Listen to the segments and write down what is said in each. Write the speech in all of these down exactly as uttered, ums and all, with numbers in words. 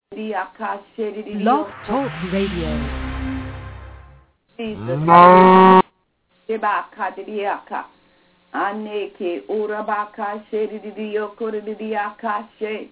Blog Talk Radio. Jesus. Shebakadiaka. Aneke urabaka shedidio kuridiaka she.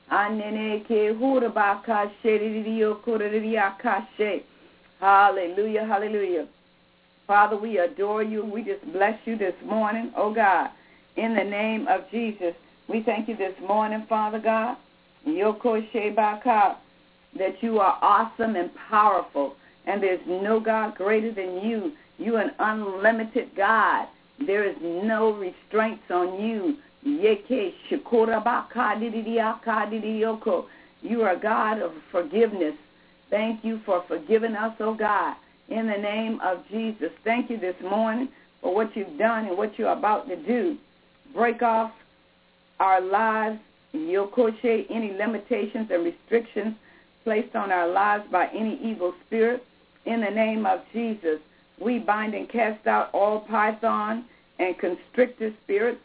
Aneke hurabaka shedidio kuridiaka she. Hallelujah, hallelujah. Father, we adore you. We just bless you this morning, oh God. In the name of Jesus, we thank you this morning, Father God, Yoko Shebaka, that you are awesome and powerful, and there's no God greater than you. You are an unlimited God. There is no restraints on you. Yeke Shikorabaka Didiaka Didiyoko. You are a God of forgiveness. Thank you for forgiving us, oh God. In the name of Jesus, thank you this morning for what you've done and what you're about to do. Break off our lives, Yokoshe, any limitations and restrictions placed on our lives by any evil spirit. In the name of Jesus, we bind and cast out all python and constrictor spirits.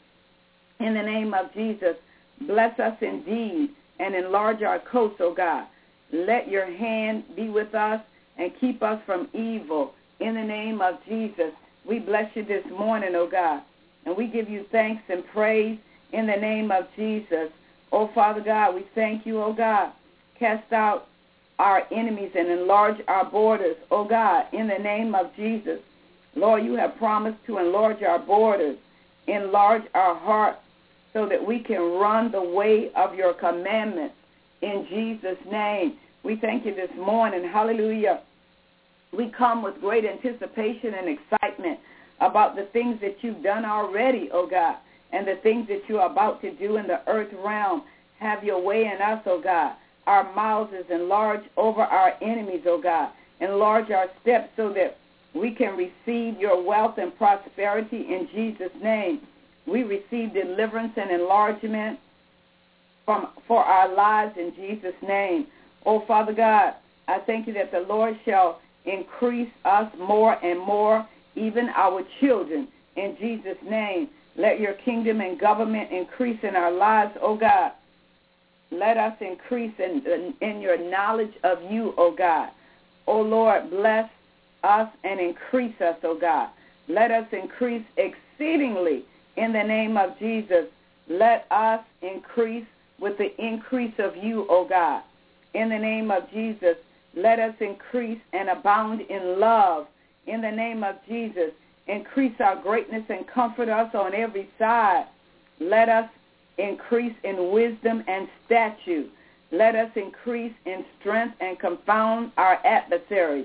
In the name of Jesus, bless us indeed and enlarge our coast, O God. Let your hand be with us and keep us from evil. In the name of Jesus, we bless you this morning, O God, and we give you thanks and praise in the name of Jesus. Oh, Father God, we thank you, oh God. Cast out our enemies and enlarge our borders, oh God, in the name of Jesus. Lord, you have promised to enlarge our borders, enlarge our hearts so that we can run the way of your commandments in Jesus' name. We thank you this morning. Hallelujah. We come with great anticipation and excitement about the things that you've done already, oh God, and the things that you're about to do in the earth realm. Have your way in us, oh God. Our mouths is enlarged over our enemies, oh God. Enlarge our steps so that we can receive your wealth and prosperity in Jesus' name. We receive deliverance and enlargement from for our lives in Jesus' name. Oh, Father God, I thank you that the Lord shall increase us more and more, even our children, in Jesus' name. Let your kingdom and government increase in our lives, oh God. Let us increase in, in, in your knowledge of you, oh God. Oh Lord, bless us and increase us, oh God. Let us increase exceedingly in the name of Jesus. Let us increase with the increase of you, oh God. In the name of Jesus, let us increase and abound in love. In the name of Jesus, increase our greatness and comfort us on every side. Let us increase in wisdom and stature. Let us increase in strength and confound our adversaries.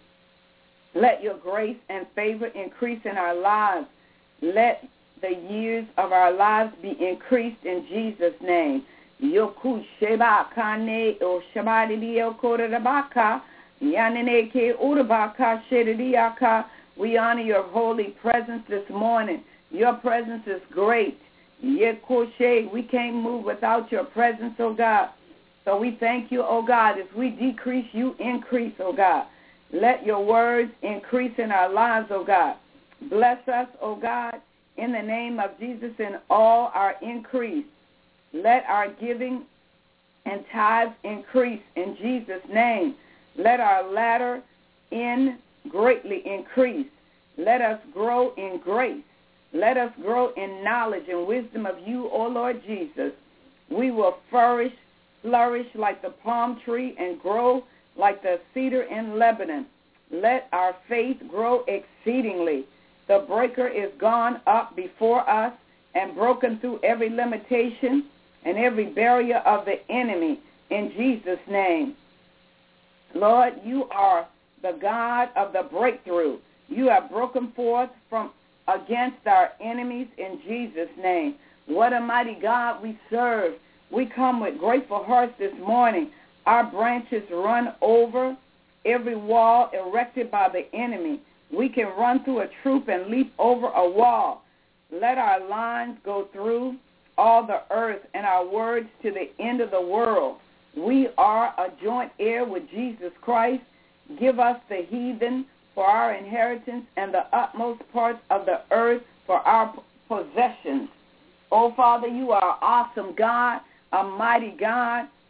Let your grace and favor increase in our lives. Let the years of our lives be increased in Jesus' name. Yoku sheba kane o shabadi dio korebaka yaneneke urabaka shediaka. We honor your holy presence this morning. Your presence is great. Yekoshe, we can't move without your presence, oh God. So we thank you, oh God. As we decrease, you increase, oh God. Let your words increase in our lives, oh God. Bless us, oh God, in the name of Jesus in all our increase. Let our giving and tithes increase in Jesus' name. Let our latter end greatly increase. Let us grow in grace. Let us grow in knowledge and wisdom of you, O Lord Jesus. We will flourish, flourish like the palm tree and grow like the cedar in Lebanon. Let our faith grow exceedingly. The breaker is gone up before us and broken through every limitation and every barrier of the enemy in Jesus' name. Lord, you are the God of the breakthrough. You have broken forth from against our enemies in Jesus' name. What a mighty God we serve. We come with grateful hearts this morning. Our branches run over every wall erected by the enemy. We can run through a troop and leap over a wall. Let our lines go through all the earth and our words to the end of the world. We are a joint heir with Jesus Christ. Give us the heathen for our inheritance and the utmost parts of the earth for our possessions. Oh, Father, you are awesome God, a mighty God.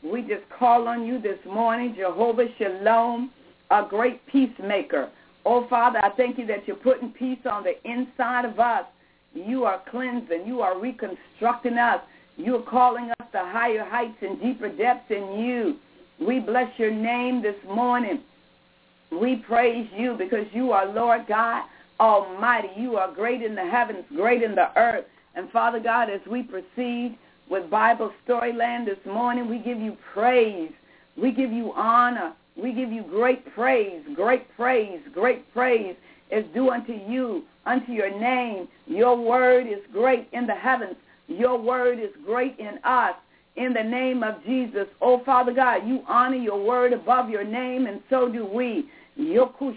We just call on you this morning, Jehovah Shalom, a great peacemaker. Oh, Father, I thank you that you're putting peace on the inside of us. You are cleansing. You are reconstructing us. You are calling us to higher heights and deeper depths in you. We bless your name this morning. We praise you because you are Lord God Almighty. You are great in the heavens, great in the earth. And Father God, as we proceed with Bible Storyland this morning, we give you praise. We give you honor. We give you great praise, great praise, great praise is due unto you, unto your name. Your word is great in the heavens. Your word is great in us. In the name of Jesus, oh Father God, you honor your word above your name, and so do we. We bind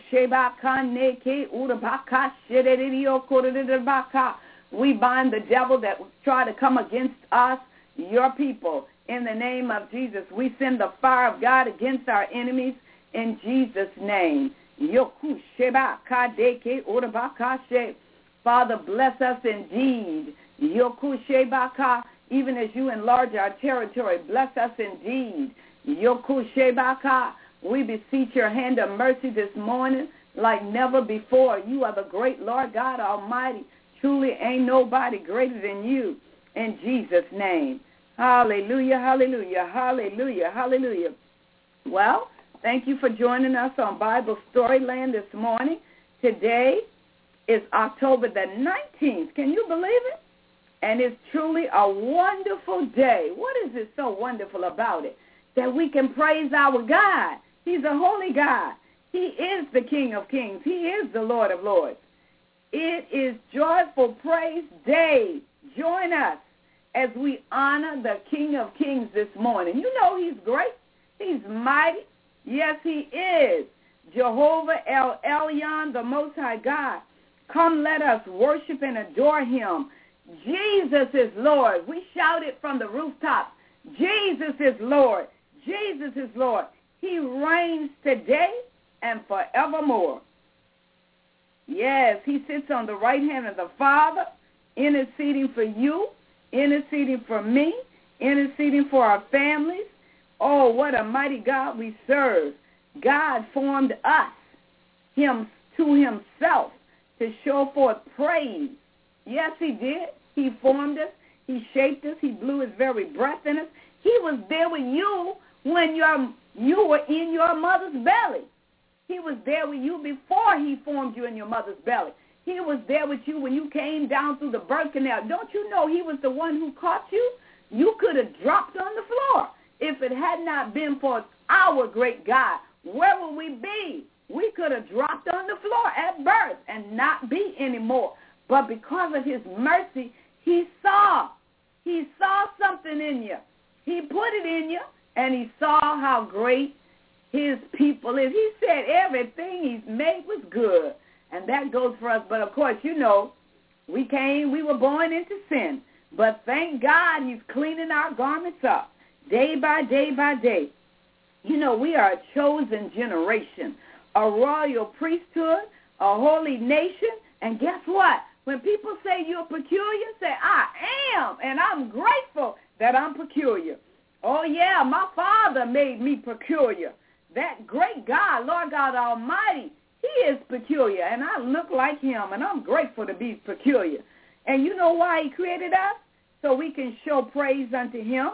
the devil that try to come against us, your people. In the name of Jesus, we send the fire of God against our enemies in Jesus' name. Father, bless us indeed. Even as you enlarge our territory, bless us indeed. We beseech your hand of mercy this morning like never before. You are the great Lord God Almighty. Truly ain't nobody greater than you. In Jesus' name. Hallelujah, hallelujah, hallelujah, hallelujah. Well, thank you for joining us on Bible Storyland this morning. Today is October the nineteenth. Can you believe it? And it's truly a wonderful day. What is it so wonderful about it? That we can praise our God. He's a holy God. He is the King of kings. He is the Lord of lords. It is Joyful Praise Day. Join us as we honor the King of kings this morning. You know he's great. He's mighty. Yes, he is. Jehovah El Elyon, the Most High God. Come, let us worship and adore him. Jesus is Lord. We shout it from the rooftop. Jesus is Lord. Jesus is Lord. He reigns today and forevermore. Yes, he sits on the right hand of the Father, interceding for you, interceding for me, interceding for our families. Oh, what a mighty God we serve. God formed us, him to himself, to show forth praise. Yes, he did. He formed us. He shaped us. He blew his very breath in us. He was there with you when you're, you were in your mother's belly. He was there with you before he formed you in your mother's belly. He was there with you when you came down through the birth canal. Don't you know he was the one who caught you? You could have dropped on the floor. If it had not been for our great God, where would we be? We could have dropped on the floor at birth and not be anymore. But because of his mercy, he saw. He saw something in you. He put it in you, and he saw how great his people is. He said everything he's made was good. And that goes for us. But, of course, you know, we came, we were born into sin. But thank God he's cleaning our garments up day by day by day. You know, we are a chosen generation, a royal priesthood, a holy nation. And guess what? When people say you're peculiar, say, I am, and I'm grateful that I'm peculiar. Oh, yeah, my Father made me peculiar. That great God, Lord God Almighty, he is peculiar, and I look like him, and I'm grateful to be peculiar. And you know why he created us? So we can show praise unto him.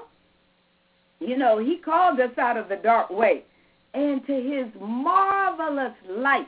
You know, he called us out of the dark way into his marvelous light.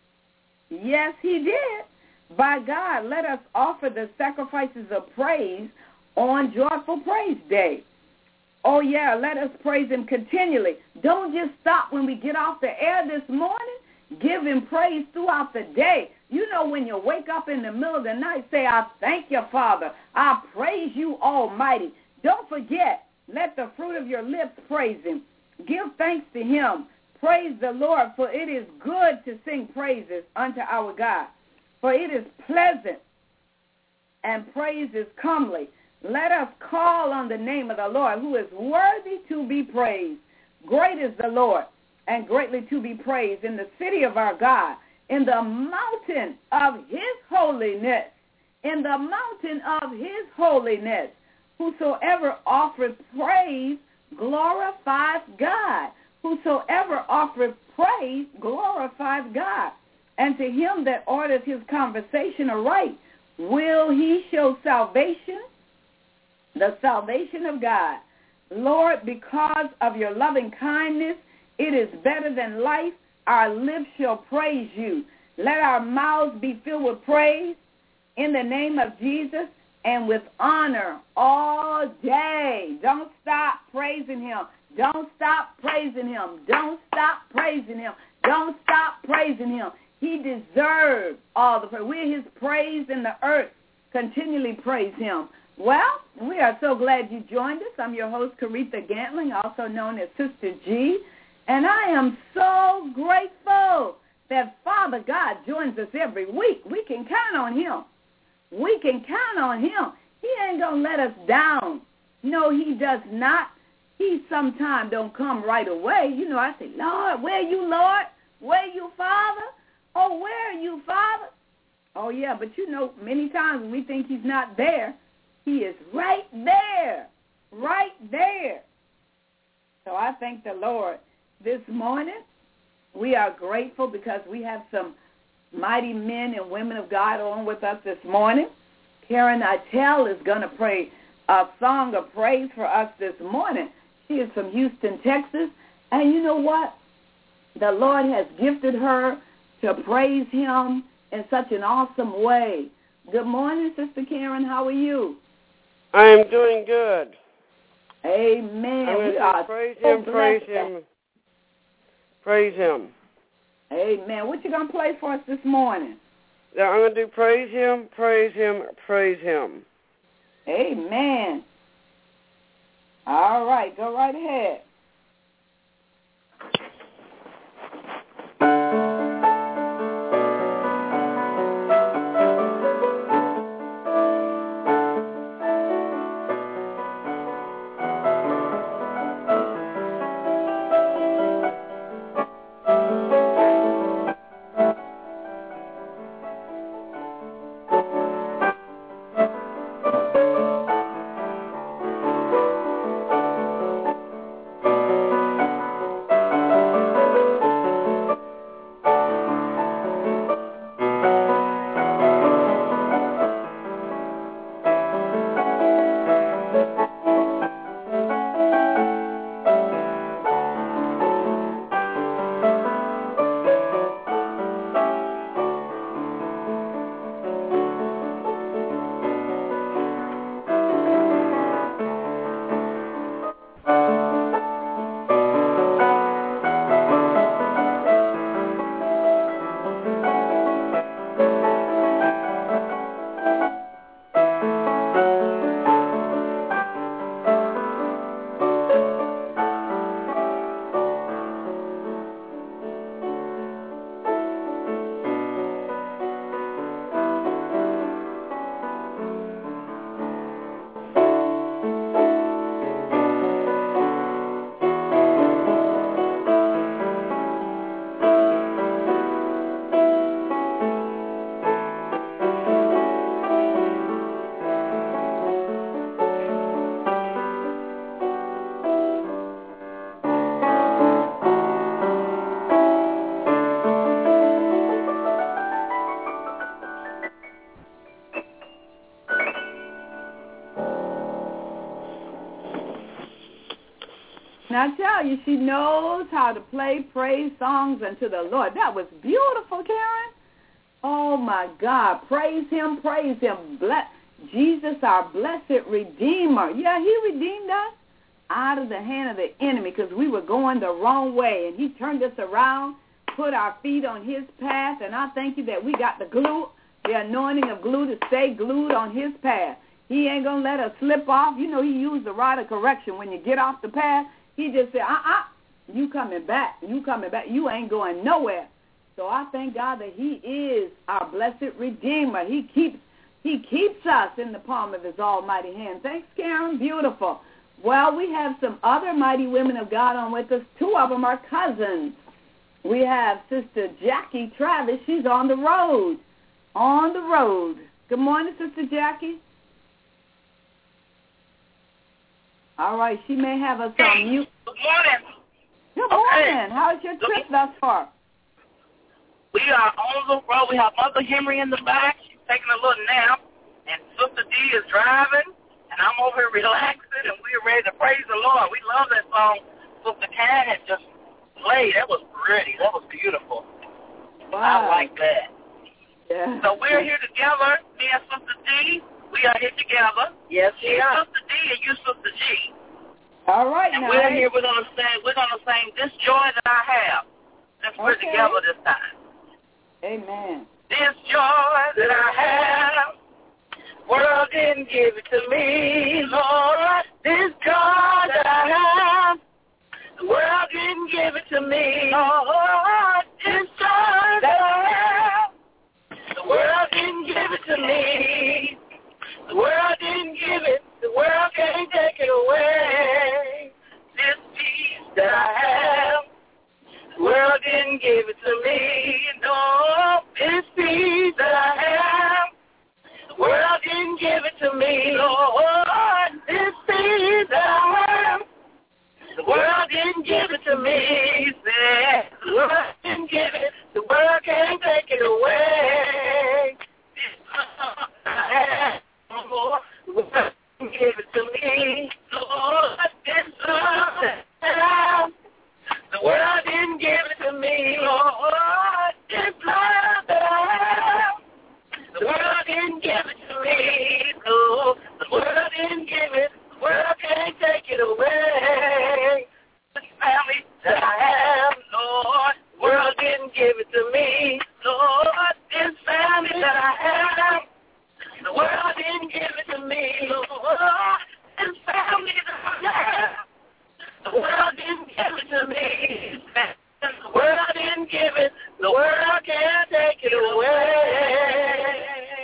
Yes, he did. By God, let us offer the sacrifices of praise on Joyful Praise Day. Oh, yeah, let us praise him continually. Don't just stop when we get off the air this morning. Give him praise throughout the day. You know, when you wake up in the middle of the night, say, I thank you, Father. I praise you, Almighty. Don't forget, let the fruit of your lips praise him. Give thanks to him. Praise the Lord, for it is good to sing praises unto our God. For it is pleasant, and praise is comely. Let us call on the name of the Lord, who is worthy to be praised. Great is the Lord, and greatly to be praised in the city of our God, in the mountain of his holiness, in the mountain of his holiness. Whosoever offers praise glorifies God. Whosoever offereth praise glorifies God. And to him that ordereth his conversation aright, will he show salvation, the salvation of God. Lord, because of your loving kindness, it is better than life. Our lips shall praise you. Let our mouths be filled with praise in the name of Jesus and with honor all day. Don't stop praising him. Don't stop praising him. Don't stop praising him. Don't stop praising him. He deserves all the praise. We're his praise in the earth. Continually praise him. Well, we are so glad you joined us. I'm your host, Caretha Gantling, also known as Sister G. And I am so grateful that Father God joins us every week. We can count on him. We can count on him. He ain't going to let us down. No, he does not. He sometimes don't come right away. You know, I say, Lord, where are you, Lord? Where are you, Father? Oh, where are you, Father? Oh, yeah, but you know, many times when we think he's not there, he is right there, right there. So I thank the Lord this morning. We are grateful because we have some mighty men and women of God on with us this morning. Karen Itel is going to pray a song of praise for us this morning. She is from Houston, Texas. And you know what? The Lord has gifted her to praise him in such an awesome way. Good morning, Sister Karen. How are you? I am doing good. Amen. I'm we are praise so him, praise him, praise him. Amen. What you going to play for us this morning? Now I'm going to do praise him, praise him, praise him. Amen. All right. Go right ahead. And I tell you, she knows how to play praise songs unto the Lord. That was beautiful, Karen. Oh, my God. Praise him, praise him. Bless Jesus, our blessed Redeemer. Yeah, he redeemed us out of the hand of the enemy because we were going the wrong way. And he turned us around, put our feet on his path. And I thank you that we got the glue, the anointing of glue to stay glued on his path. He ain't going to let us slip off. You know, he used the rod of correction. When you get off the path, he just said, uh-uh, you coming back. You coming back. You ain't going nowhere. So I thank God that he is our blessed Redeemer. He keeps he keeps us in the palm of his almighty hand. Thanks, Karen. Beautiful. Well, we have some other mighty women of God on with us. Two of them are cousins. We have Sister Jackie Travis. She's on the road. On the road. Good morning, Sister Jackie. All right, she may have us on mute. Good morning. Good morning. Okay. How's your trip thus far? We are on the road. We have Mother Henry in the back. She's taking a little nap. And Sister D is driving. And I'm over here relaxing. And we're ready to praise the Lord. We love that song Sister Karen had just played. That was pretty. That was beautiful. Wow. I like that. Yeah. So we're here together, me and Sister D. We are here together. Yes, we are. Sister D and you, Sister G. All right, and now. we're here. We're gonna sing. We're gonna sing "This Joy That I Have." Since okay. we're together this time. Amen. This joy that I have, world didn't give it to me, Lord. This joy that I have, the world didn't give it to me, Lord. This joy that I have, the world didn't give it to me. The world didn't give it. The world can't take it away. This peace that I have, the world didn't give it to me. No, this peace that I have, the world didn't give it to me. Lord, this peace that I have, the world didn't give it to me. Said, the world didn't give it. The world can't take it away. This I have, Lord, the world didn't give it to me. Lord, this love that I have, the world didn't give it to me, Lord. This love that I have, the world didn't give it to me. No, the world didn't give it. The world can't take it away. This family that I have, Lord, the world didn't give it to me. Lord, this family that I have, the world didn't give it to me. Lord, this family that I have, the world didn't give it to me. The world didn't give it. The world can't take it away.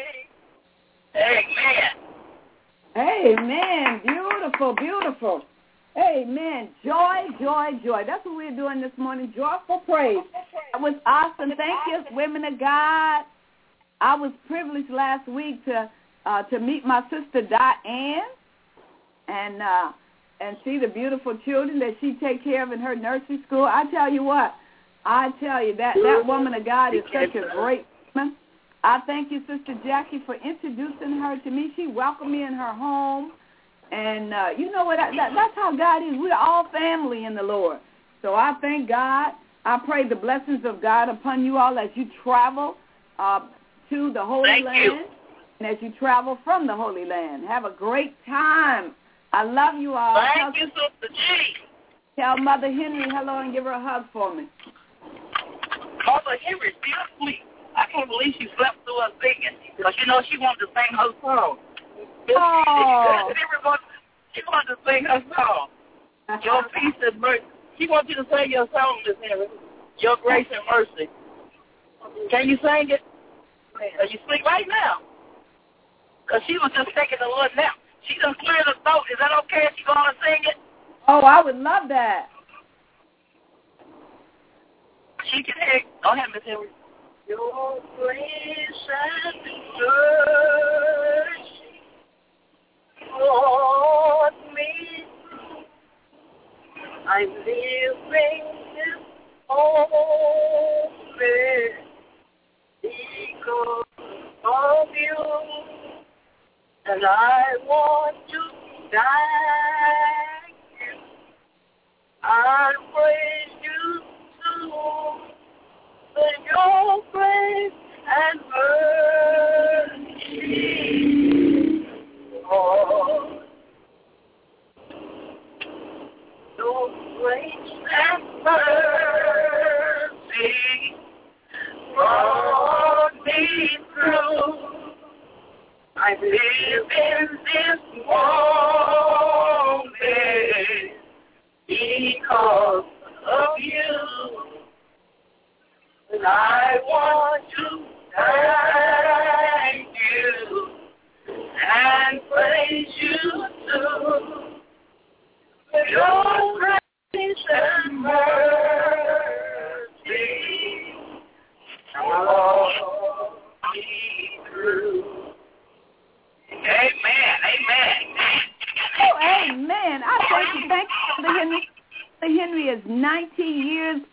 Amen. Amen. Beautiful, beautiful. Amen. Joy, joy, joy. That's what we're doing this morning. Joyful praise. That was awesome. Thank you, women of God. I was privileged last week to uh, to meet my sister Diane and uh, and see the beautiful children that she takes care of in her nursery school. I tell you what, I tell you, that, that woman of God is such a great woman. I thank you, Sister Jackie, for introducing her to me. She welcomed me in her home. And uh, you know what? That, that's how God is. We're all family in the Lord. So I thank God. I pray the blessings of God upon you all as you travel uh, to the Holy thank Land you. And as you travel from the Holy Land. Have a great time. I love you all. Thank tell, you, Sister G. Tell Mother Henry hello and give her a hug for me. Mother Henry's still asleep. I can't believe she slept through her singing. Because, you know, she wanted to sing her song. Oh. She wanted to sing her song. Your peace and mercy. She wants you to sing your song, Miss Henry. Your grace and mercy. Can you sing it? Are you asleep right now? Because she was just taking a little nap. She done cleared the throat. Is that okay if she going to sing it? Oh, I would love that. She can hear. Go ahead, Miss Henry. Your grace and mercy brought me. I'm living this moment because of you, and I want to thank you. I praise you too. For your grace and mercy, Lord. Your grace and mercy brought me through. I live in this moment because of you. And I want to thank you and praise you too. For your grace and mercy brought me through. Amen, amen. Oh, amen. I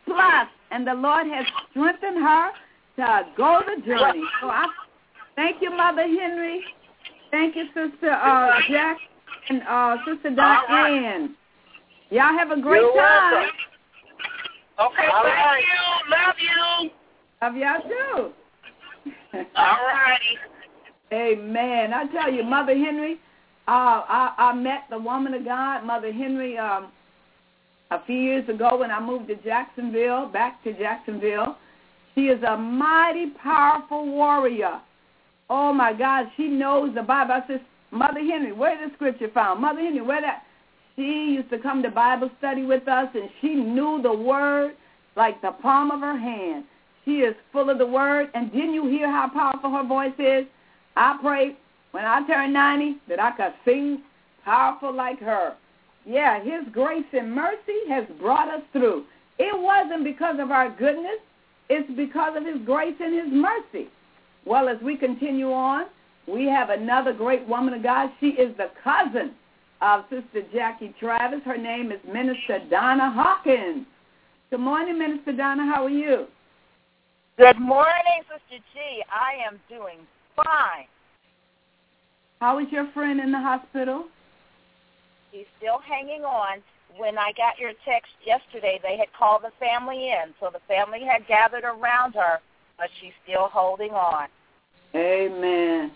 plus, and the Lord has strengthened her to go the journey. So I thank you, Mother Henry. Thank you, Sister uh, Jack and uh, Sister Diane. Y'all have a great You're time. welcome. Okay, All thank right. you. Love you. Love y'all too. All righty. Amen. I tell you, Mother Henry, uh, I, I met the woman of God, Mother Henry, um, a few years ago when I moved to Jacksonville, back to Jacksonville. She is a mighty powerful warrior. Oh, my God, she knows the Bible. I said, Mother Henry, where is the scripture found? Mother Henry, where that? She used to come to Bible study with us, and she knew the word like the palm of her hand. She is full of the word, and didn't you hear how powerful her voice is? I pray when I turn ninety that I could sing powerful like her. Yeah, his grace and mercy has brought us through. It wasn't because of our goodness. It's because of his grace and his mercy. Well, as we continue on, we have another great woman of God. She is the cousin of Sister Jackie Travis. Her name is Minister Donna Hawkins. Good morning, Minister Donna. How are you? Good morning, Sister G. I am doing fine. How is your friend in the hospital? He's still hanging on. When I got your text yesterday, they had called the family in, so the family had gathered around her, but she's still holding on. Amen.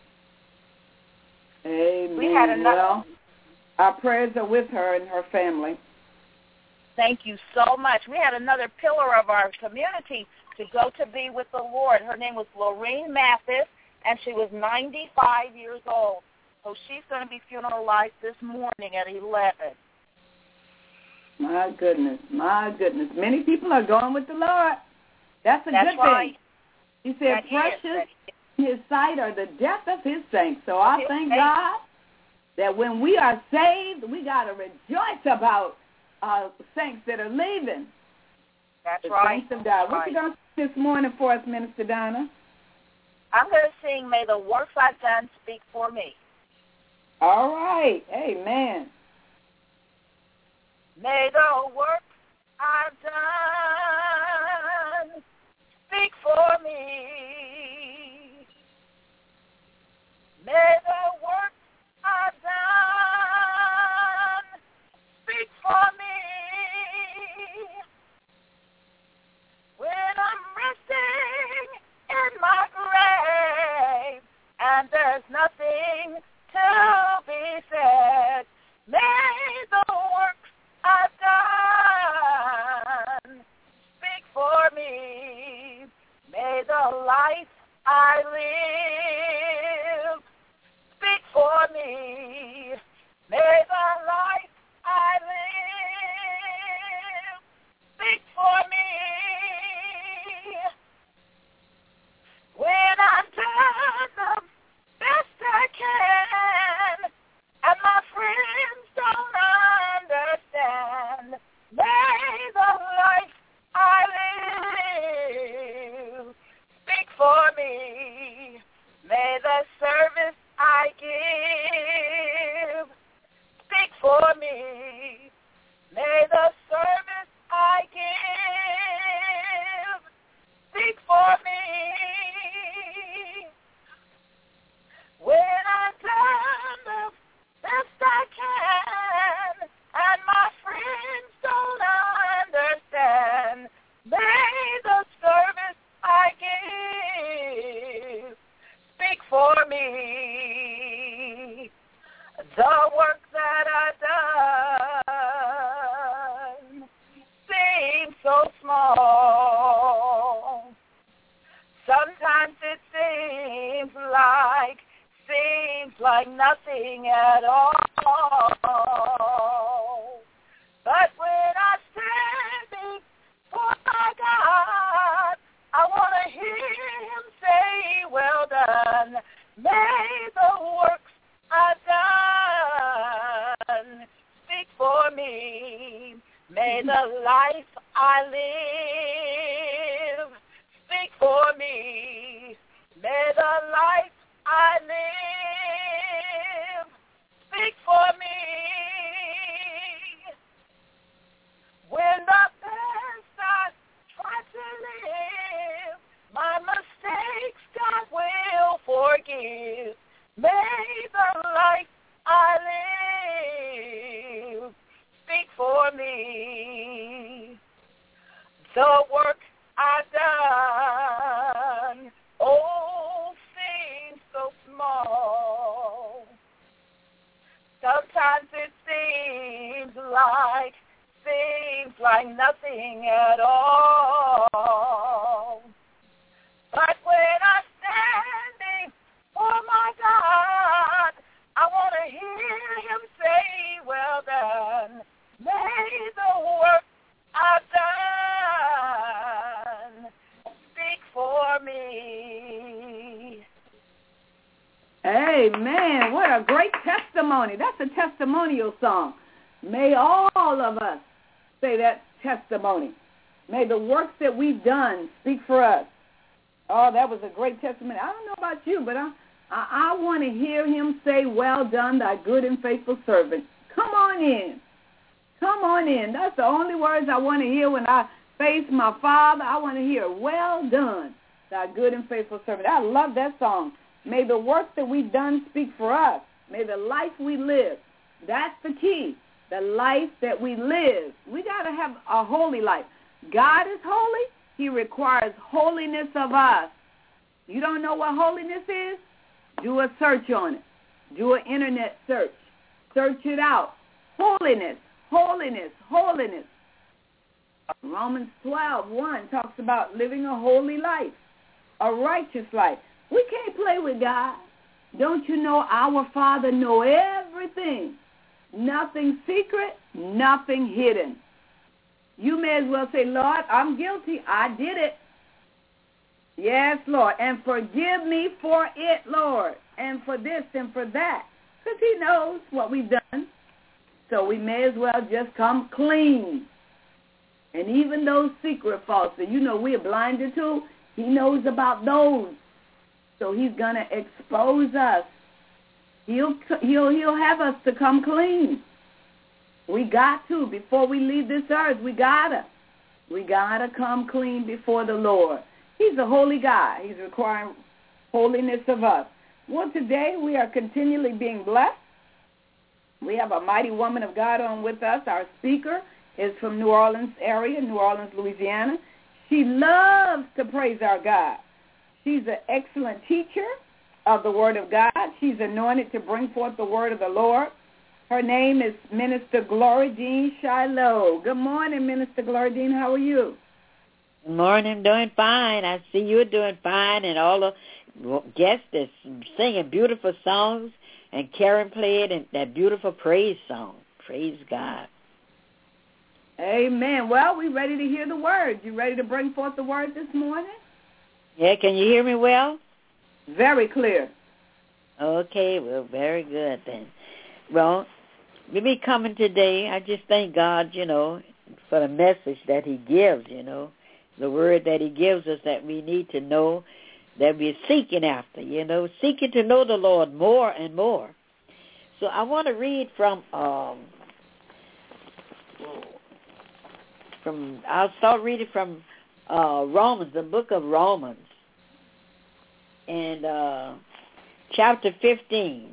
Amen. We had another. Well, our prayers are with her and her family. Thank you so much. We had another pillar of our community to go to be with the Lord. Her name was Lorraine Mathis, and she was ninety-five years old. So she's going to be funeralized this morning at eleven. My goodness, my goodness. Many people are going with the Lord. That's a That's good right. thing. He said, That precious is, in his sight are the death of his saints. So I His thank saints. God that when we are saved, we got to rejoice about uh, saints that are leaving. That's the right. saints of God. That's What right. you going to sing this morning for us, Minister Donna? I'm going to sing, May the Works I've Done Speak for Me. All right. Amen. May the work I've done speak for me. May the work I've done speak for me. When I'm resting in my grave and there's nothing to be said, may the works I've done speak for me. May the life I live speak for me. May the life I live speak for me. When I've done the best I can and my friends don't understand, may the life I live speak for me. May the service I give speak for me. May the service I give speak for me. When I've done the best I can and my friends don't understand, may the service I give speak for me. The work that I've done seems so small. Sometimes it seems like seems like nothing at all. But when I stand before my God, I want to hear him say, well done. May the works I've done speak for me. May the life I live speak for me. May the life I live speak for me. When the best I live. May the life I live speak for me. The work I've done, oh, seems so small. Sometimes it seems like, seems like nothing at all. But when I'm standing for my God, I want to hear him say, well done. May the work I've done speak for me. Amen. What a great testimony. That's a testimonial song. May all of us say that testimony. May the works that we've done speak for us. Oh, that was a great testimony. I don't know about you, but I, I, I want to hear him say, well done, thy good and faithful servant. Come on in. Come on in. That's the only words I want to hear when I face my Father. I want to hear, well done, thy good and faithful servant. I love that song. May the work that we've done speak for us. May the life we live. That's the key. The life that we live. We got to have a holy life. God is holy. He requires holiness of us. You don't know what holiness is? Do a search on it. Do an internet search. Search it out. Holiness, holiness, holiness. Romans twelve one talks about living a holy life, a righteous life. We can't play with God. Don't you know our Father knows everything? Nothing secret, nothing hidden. You may as well say, Lord, I'm guilty. I did it. Yes, Lord. And forgive me for it, Lord. And for this and for that. Because he knows what we've done. So we may as well just come clean. And even those secret faults that you know we're blinded to, he knows about those. So he's going to expose us. He'll, he'll, he'll have us to come clean. We got to. Before we leave this earth, we got to. We got to come clean before the Lord. He's a holy God. He's requiring holiness of us. Well, today we are continually being blessed. We have a mighty woman of God on with us. Our speaker is from New Orleans area, New Orleans, Louisiana. She loves to praise our God. She's an excellent teacher of the Word of God. She's anointed to bring forth the Word of the Lord. Her name is Minister Glory Jean Shiloh. Good morning, Minister Glory Jean. How are you? Good morning. Doing fine. I see you're doing fine, and all the guests is singing beautiful songs, and Karen played and that beautiful praise song. Praise God. Amen. Well, we ready to hear the Word. You ready to bring forth the Word this morning? Yeah, can you hear me well? Very clear. Okay, well, very good then. Well, we be coming today. I just thank God, you know, for the message that he gives, you know, the word that he gives us that we need to know, that we're seeking after, you know, seeking to know the Lord more and more. So I want to read from, um, from I'll start reading from uh, Romans, the book of Romans, and uh, chapter fifteen.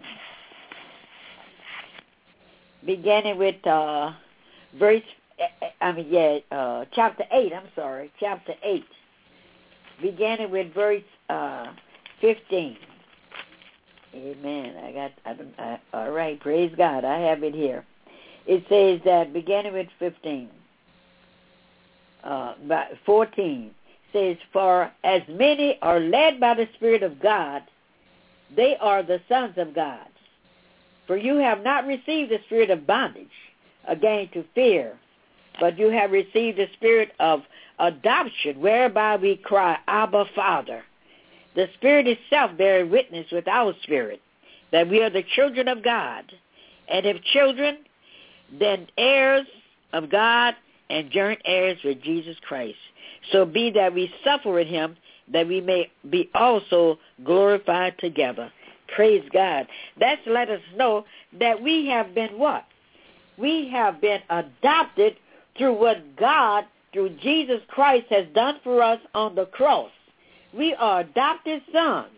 Beginning with uh, verse, I mean, yeah, uh, chapter eight, I'm sorry, chapter eight. Beginning with verse uh, fifteen. Amen. I got, I don't, I, all right, praise God. I have it here. It says that beginning with fifteen, uh, fourteen, says, for as many are led by the Spirit of God, they are the sons of God. For you have not received the spirit of bondage, again to fear, but you have received the spirit of adoption, whereby we cry, Abba, Father. The Spirit itself bears witness with our spirit that we are the children of God. And if children, then heirs of God and joint heirs with Jesus Christ. So be that we suffer with him, that we may be also glorified together. Praise God. That's let us know that we have been what? We have been adopted through what God, through Jesus Christ, has done for us on the cross. We are adopted sons.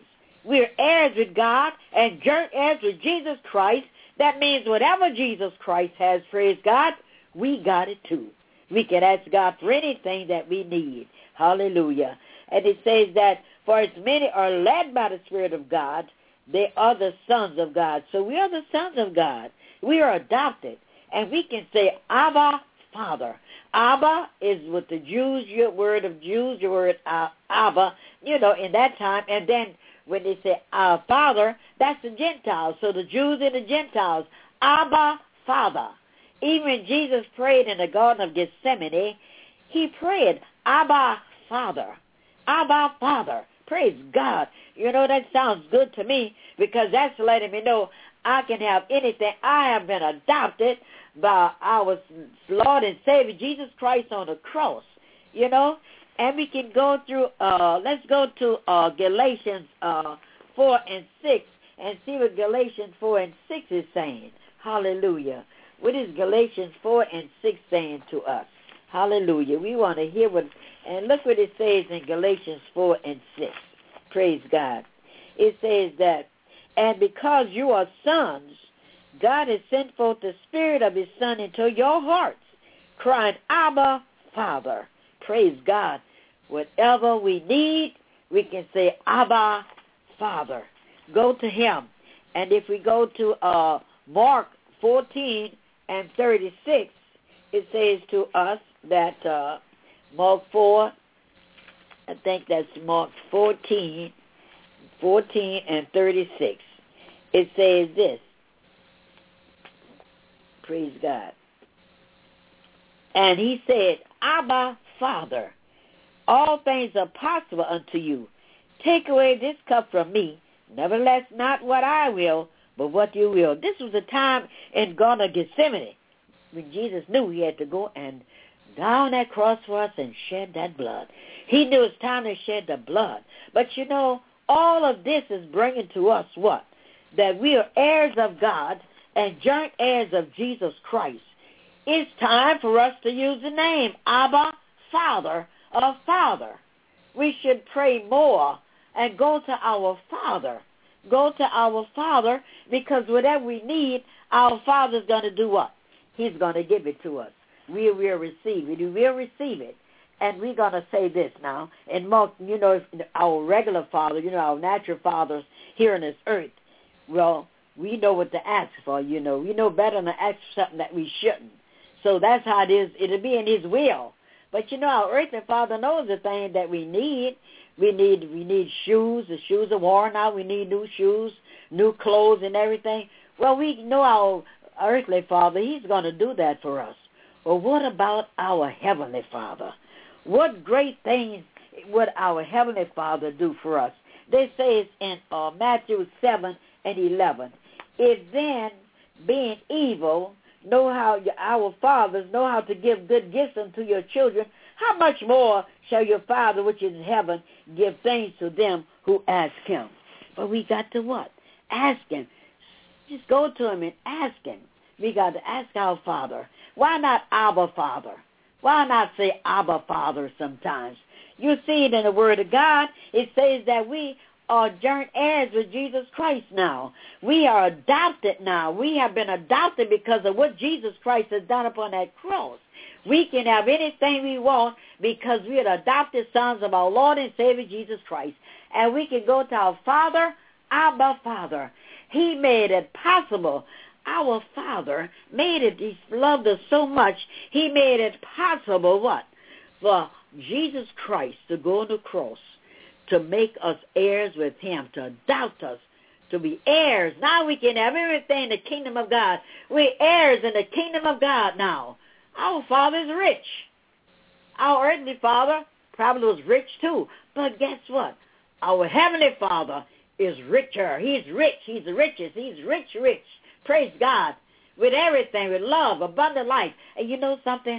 We're heirs with God and joint heirs with Jesus Christ. That means whatever Jesus Christ has, praise God, we got it too. We can ask God for anything that we need. Hallelujah. And it says that for as many are led by the Spirit of God, they are the sons of God. So we are the sons of God. We are adopted. And we can say, Abba, Father. Abba is with the Jews, your word of Jews, your word uh, Abba, you know, in that time. And then when they say our Father, that's the Gentiles. So the Jews and the Gentiles, Abba, Father. Even Jesus prayed in the Garden of Gethsemane, he prayed, Abba, Father. Abba, Father. Praise God. You know, that sounds good to me because that's letting me know I can have anything. I have been adopted by our Lord and Savior, Jesus Christ on the cross, you know. And we can go through, uh, let's go to uh, Galatians uh, four and six and see what Galatians four and six is saying. Hallelujah. What is Galatians four and six saying to us? Hallelujah. We want to hear what, and look what it says in Galatians four and six. Praise God. It says that, and because you are sons, God has sent forth the Spirit of His Son into your hearts, crying, Abba, Father. Praise God. Whatever we need, we can say, Abba, Father. Go to Him. And if we go to uh, Mark fourteen and thirty-six, it says to us that uh, Mark four, I think that's Mark fourteen, fourteen and thirty-six. It says this. Praise God. And He said, Abba, Father, all things are possible unto you. Take away this cup from me. Nevertheless, not what I will, but what you will. This was a time in Garden of Gethsemane when Jesus knew He had to go and down that cross for us and shed that blood. He knew it's time to shed the blood. But you know, all of this is bringing to us what? That we are heirs of God and joint heirs of Jesus Christ. It's time for us to use the name Abba, Father of Father. We should pray more and go to our Father. Go to our Father because whatever we need, our Father's going to do what? He's going to give it to us. We will receive it. We will receive it. And we're going to say this now. And Mark, you know, our regular Father, you know, our natural fathers here on this earth, well, we know what to ask for, you know. We know better than to ask for something that we shouldn't. So that's how it is. It'll be in His will. But, you know, our earthly Father knows the thing that we need. We need we need shoes. The shoes are worn out. We need new shoes, new clothes and everything. Well, we know our earthly Father, He's going to do that for us. Well, what about our Heavenly Father? What great things would our Heavenly Father do for us? They say it's in uh, Matthew seven and eleven. If then, being evil, know how our fathers know how to give good gifts unto your children, how much more shall your Father which is in heaven give things to them who ask Him? But we got to what? Ask Him. Just go to Him and ask Him. We got to ask our Father. Why not Abba, Father? Why not say Abba, Father sometimes? You see it in the Word of God. It says that we are joint heirs with Jesus Christ now. We are adopted now. We have been adopted because of what Jesus Christ has done upon that cross. We can have anything we want because we are adopted sons of our Lord and Savior Jesus Christ. And we can go to our Father, Abba, Father. He made it possible. Our Father made it. He loved us so much. He made it possible, what? For Jesus Christ to go on the cross, to make us heirs with Him, to adopt us, to be heirs. Now we can have everything in the kingdom of God. We're heirs in the kingdom of God now. Our Father is rich. Our earthly Father probably was rich too. But guess what? Our Heavenly Father is richer. He's rich. He's the richest. He's rich, rich. Praise God. With everything, with love, abundant life. And you know something?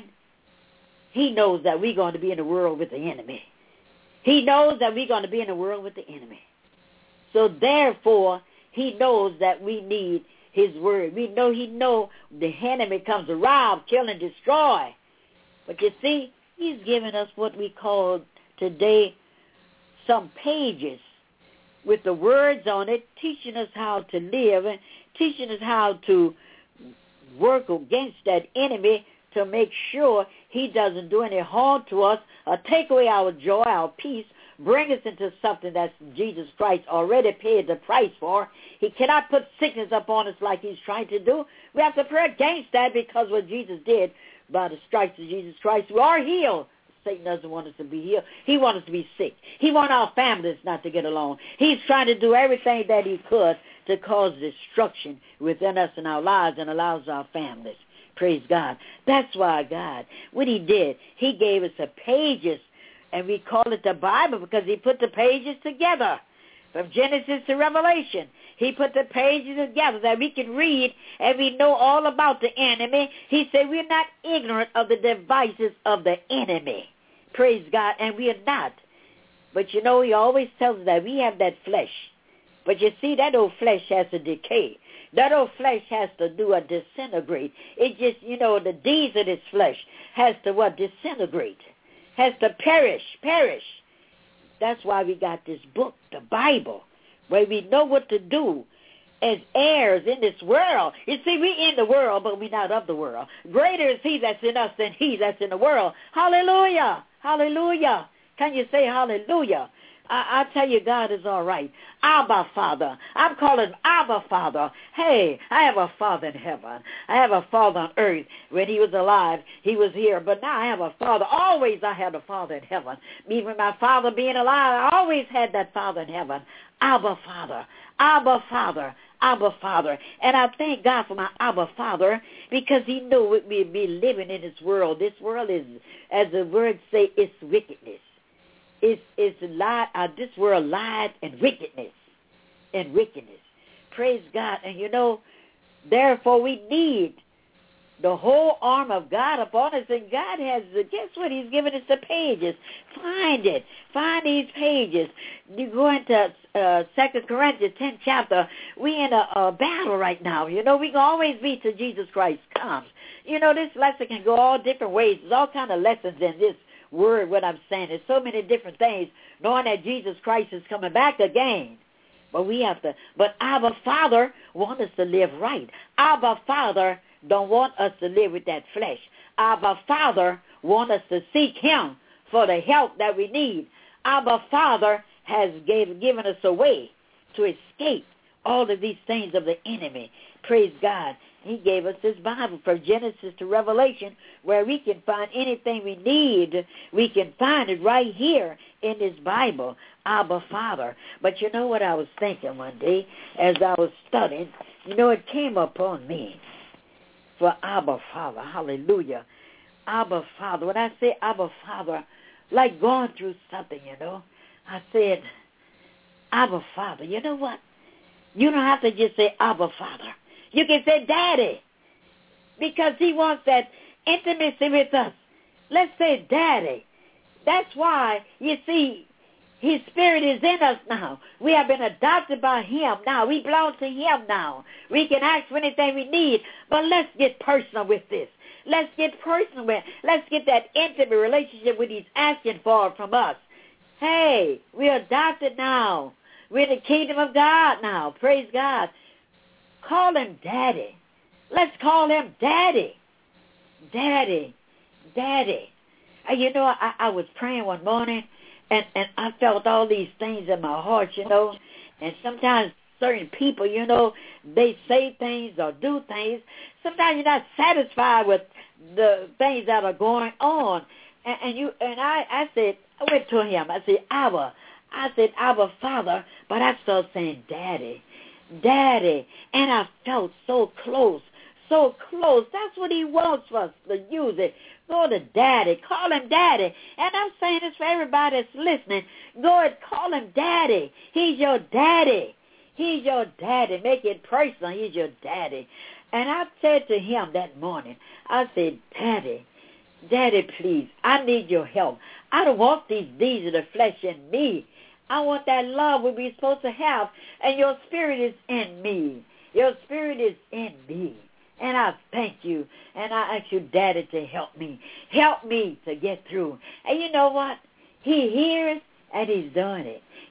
He knows that we're going to be in the world with the enemy. He knows that we're going to be in the world with the enemy. So therefore, He knows that we need His word. We know He knows the enemy comes to rob, kill, and destroy. But you see, He's given us what we call today some pages with the words on it, teaching us how to live and teaching us how to work against that enemy to make sure he doesn't do any harm to us or take away our joy, our peace, bring us into something that Jesus Christ already paid the price for. He cannot put sickness upon us like he's trying to do. We have to pray against that because what Jesus did by the stripes of Jesus Christ, we are healed. Satan doesn't want us to be healed. He wants us to be sick. He wants our families not to get along. He's trying to do everything that he could to cause destruction within us and our lives and allows our families. Praise God. That's why God, what he did, he gave us the pages, and we call it the Bible because he put the pages together. From Genesis to Revelation, he put the pages together that we can read and we know all about the enemy. He said we're not ignorant of the devices of the enemy. Praise God, and we are not. But you know, he always tells us that we have that flesh. But you see, that old flesh has to decay. That old flesh has to do a disintegrate. It just, you know, the deeds of this flesh has to what? Disintegrate. Has to perish, perish. That's why we got this book, the Bible, where we know what to do as heirs in this world. You see, we in the world, but we're not of the world. Greater is he that's in us than he that's in the world. Hallelujah. Hallelujah. Can you say hallelujah? I, I tell you, God is all right. Abba, Father. I'm calling Abba, Father. Hey, I have a Father in heaven. I have a Father on earth. When he was alive, he was here. But now I have a Father. Always I had a Father in heaven. Even my Father being alive, I always had that Father in heaven. Abba, Father. Abba, Father. Abba, Father. And I thank God for my Abba, Father, because he knew we'd be living in this world. This world is, as the words say, it's wickedness. It's, it's lie, uh, this world lied and wickedness, and wickedness. Praise God. And you know, therefore we need the whole arm of God upon us. And God has, uh, guess what? He's given us the pages. Find it. Find these pages. You go into uh, Second Corinthians tenth chapter. We in a, a battle right now. You know, we can always be till Jesus Christ comes. You know, this lesson can go all different ways. There's all kind of lessons in this word, what I'm saying. There's so many different things, knowing that Jesus Christ is coming back again. But we have to, but Abba Father wants us to live right. Abba Father don't want us to live with that flesh. Abba Father wants us to seek him for the help that we need. Abba Father has gave, given us a way to escape all of these things of the enemy. Praise God. He gave us this Bible from Genesis to Revelation where we can find anything we need. We can find it right here in this Bible, Abba Father. But you know what I was thinking one day as I was studying? You know, it came upon me for Abba Father. Hallelujah. Abba Father. When I say Abba Father, like going through something, you know, I said, Abba Father. You know what? You don't have to just say Abba Father. You can say Daddy, because he wants that intimacy with us. Let's say Daddy. That's why, you see, his spirit is in us now. We have been adopted by him now. We belong to him now. We can ask for anything we need, but let's get personal with this. Let's get personal with it. Let's get that intimate relationship with he's asking for from us. Hey, we're adopted now. We're in the kingdom of God now. Praise God. Call him Daddy. Let's call him Daddy. Daddy. Daddy. And you know, I, I was praying one morning, and, and I felt all these things in my heart, you know. And sometimes certain people, you know, they say things or do things. Sometimes you're not satisfied with the things that are going on. And, and you and I, I said, I went to him. I said, Abba. I said, Abba, Father. But I started saying, Daddy. Daddy. And I felt so close, so close. That's what he wants for us to use it. Go to Daddy. Call him Daddy. And I'm saying this for everybody that's listening. Go and call him Daddy. He's your daddy. He's your daddy. Make it personal. He's your daddy. And I said to him that morning, I said, Daddy, Daddy, please, I need your help. I don't want these deeds of the flesh in me. I want that love we're supposed to have, and your spirit is in me. Your spirit is in me. And I thank you, and I ask you, Daddy, to help me. Help me to get through. And you know what? He hears, and he's doing it.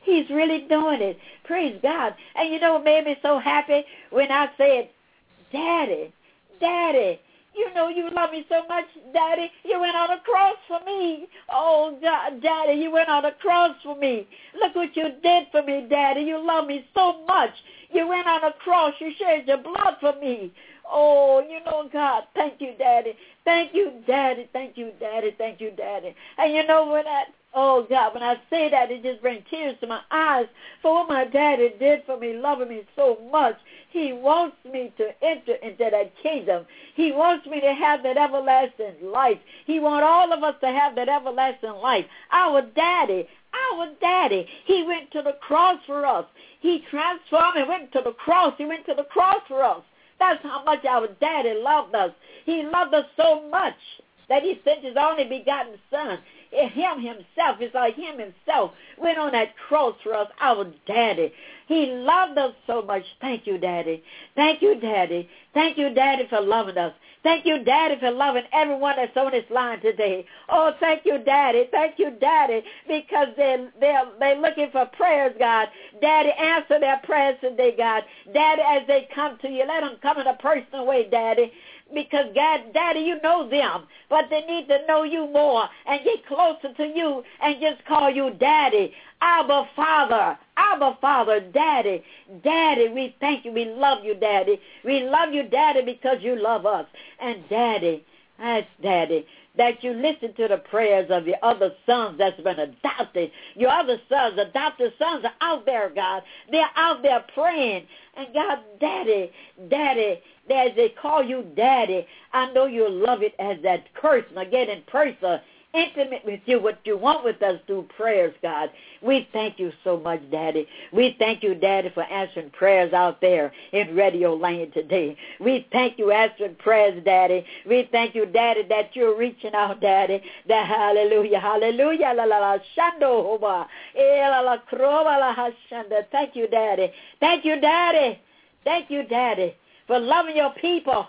He's really doing it. Praise God. And you know what made me so happy? When I said, Daddy, Daddy, you know you love me so much, Daddy. You went on a cross for me. Oh, God, Daddy, you went on a cross for me. Look what you did for me, Daddy. You love me so much. You went on a cross. You shed your blood for me. Oh, you know, God, thank you, Daddy. Thank you, Daddy. Thank you, Daddy. Thank you, Daddy. And you know when I, oh, God, when I say that, it just brings tears to my eyes for what my daddy did for me, loving me so much. He wants me to enter into that kingdom. He wants me to have that everlasting life. He wants all of us to have that everlasting life. Our daddy, our daddy, he went to the cross for us. He transformed and went to the cross. He went to the cross for us. That's how much our daddy loved us. He loved us so much that he sent his only begotten son. Him himself, it's like him himself went on that cross for us, our daddy. He loved us so much. Thank you, Daddy. Thank you, Daddy. Thank you, Daddy, for loving us. Thank you, Daddy, for loving everyone that's on this line today. Oh, thank you, Daddy. Thank you, Daddy, because they're, they're, they're looking for prayers, God. Daddy, answer their prayers today, God. Daddy, as they come to you, let them come in a personal way, Daddy. Because, God, Daddy, you know them, but they need to know you more and get closer to you and just call you Daddy. Abba, Father. Abba, Father, Daddy. Daddy, we thank you. We love you, Daddy. We love you, Daddy, because you love us. And, Daddy, that's Daddy, that you listen to the prayers of your other sons that's been adopted. Your other sons, adopted sons are out there, God. They're out there praying. And, God, Daddy, Daddy, as they call you Daddy, I know you'll love it as that person, again in person, intimate with you, what you want with us through prayers, God. We thank you so much, Daddy. We thank you, Daddy, for answering prayers out there in Radio Land today. We thank you answering prayers, Daddy. We thank you, Daddy, that you're reaching out, Daddy. That hallelujah, hallelujah, la la la, shando hoba, eh la la kroba la hashanda. Thank you, Daddy. Thank you, Daddy. Thank you, Daddy, for loving your people.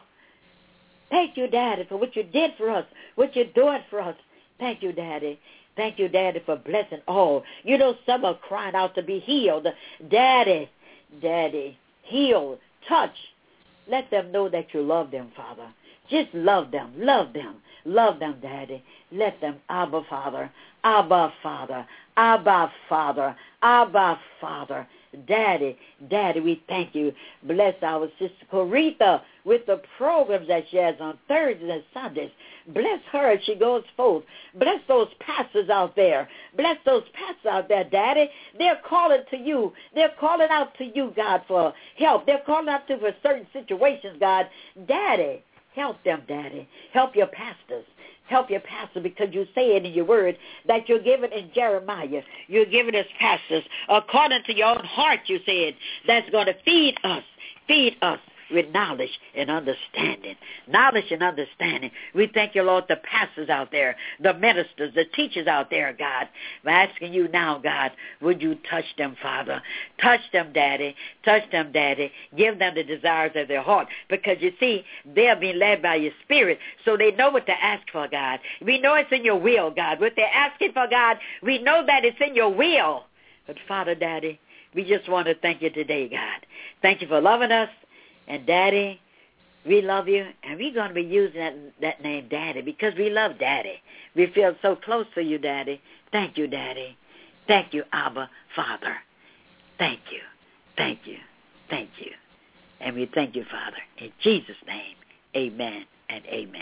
Thank you, Daddy, for what you did for us, what you're doing for us. Thank you, Daddy. Thank you, Daddy, for blessing all. You know, some are crying out to be healed. Daddy, Daddy, heal, touch. Let them know that you love them, Father. Just love them, love them, love them, Daddy. Let them, Abba, Father, Abba, Father, Abba, Father, Abba, Father. Daddy, Daddy, we thank you. Bless our sister Coretha with the programs that she has on Thursdays and Sundays. Bless her as she goes forth. Bless those pastors out there. Bless those pastors out there, Daddy. They're calling to you. They're calling out to you, God, for help. They're calling out to you for certain situations, God. Daddy, help them, Daddy. Help your pastors. Help your pastor, because you say it in your word that you're giving in Jeremiah. You're giving us pastors according to your own heart, you said, that's going to feed us, feed us with knowledge and understanding. Knowledge and understanding. We thank you, Lord, the pastors out there, the ministers, the teachers out there, God. We're asking you now, God, would you touch them, Father? Touch them, Daddy. Touch them, Daddy. Give them the desires of their heart. Because, you see, they're being led by your spirit, so they know what to ask for, God. We know it's in your will, God. What they're asking for, God, we know that it's in your will. But, Father, Daddy, we just want to thank you today, God. Thank you for loving us. And, Daddy, we love you, and we're going to be using that, that name, Daddy, because we love Daddy. We feel so close to you, Daddy. Thank you, Daddy. Thank you, Abba, Father. Thank you. Thank you. Thank you. And we thank you, Father. In Jesus' name, amen and amen.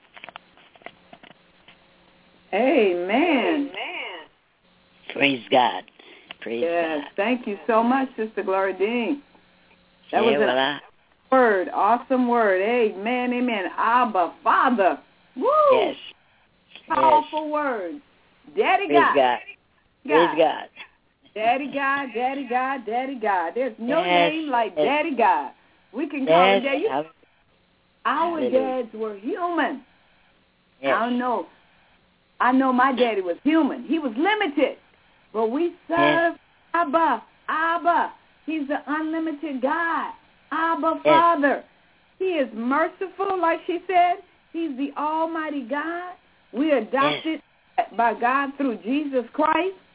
Amen. Amen. Praise God. Praise yes, God. thank you so much, Sister Gloria Dean. That yeah, was well, an I, word, awesome word. Amen, amen. Abba, Father. Woo! Yes. Powerful yes. words. Daddy Praise God. God. God. Praise God. Daddy God, Daddy God, Daddy God. There's no Yes. name like yes. Daddy God. We can call yes. him Daddy. Our Hallelujah. dads were human. Yes. I don't know. I know my daddy was human. He was limited. But we serve yes. Abba, Abba. He's the unlimited God. Abba, yes. Father. He is merciful, like she said. He's the almighty God. We adopted yes. by God through Jesus Christ.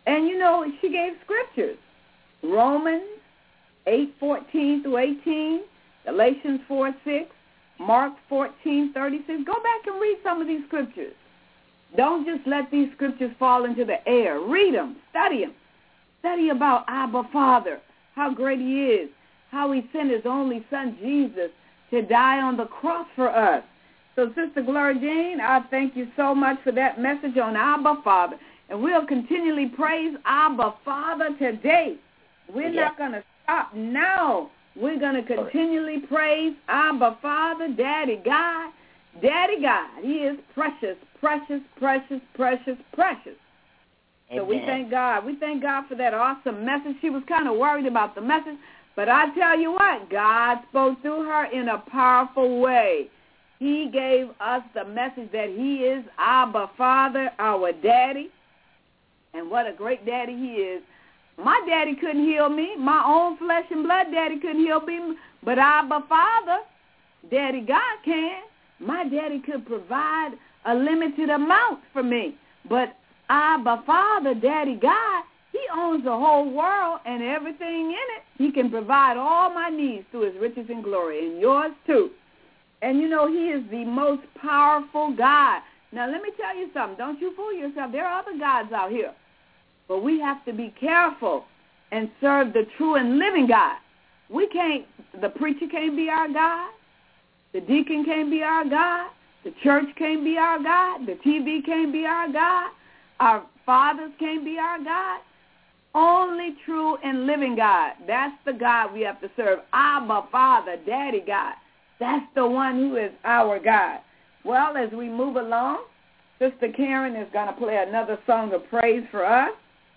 And, you know, she gave scriptures. Romans eight fourteen through eighteen, Galatians four six, Mark fourteen thirty-six. Go back and read some of these scriptures. Don't just let these scriptures fall into the air. Read them. Study them. Study about Abba Father, how great he is, how he sent his only son, Jesus, to die on the cross for us. So, Sister Gloria Jean, I thank you so much for that message on Abba Father. And we'll continually praise Abba Father today. We're Yeah. not going to stop now. We're going to continually praise Abba Father, Daddy God. Daddy God, he is precious, precious, precious, precious, precious. Amen. So we thank God. We thank God for that awesome message. She was kind of worried about the message, but I tell you what, God spoke through her in a powerful way. He gave us the message that he is Abba Father, our daddy, and what a great daddy he is. My daddy couldn't heal me. My own flesh and blood daddy couldn't heal me, but Abba Father, Daddy God can. My daddy could provide a limited amount for me, but Abba Father, Daddy God, he owns the whole world and everything in it. He can provide all my needs through his riches and glory, and yours too. And, you know, he is the most powerful God. Now, let me tell you something. Don't you fool yourself. There are other gods out here. But we have to be careful and serve the true and living God. We can't, the preacher can't be our God. The deacon can't be our God. The church can't be our God. The T V can't be our God. Our fathers can't be our God. Only true and living God. That's the God we have to serve. Abba, Father, Daddy God. That's the one who is our God. Well, as we move along, Sister Karen is going to play another song of praise for us.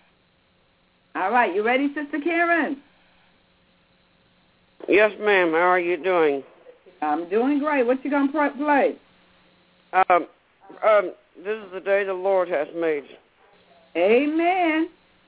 All right, you ready, Sister Karen? Yes, ma'am. How are you doing? I'm doing great. What you going to play? Um, um, this is the day the Lord has made. Amen.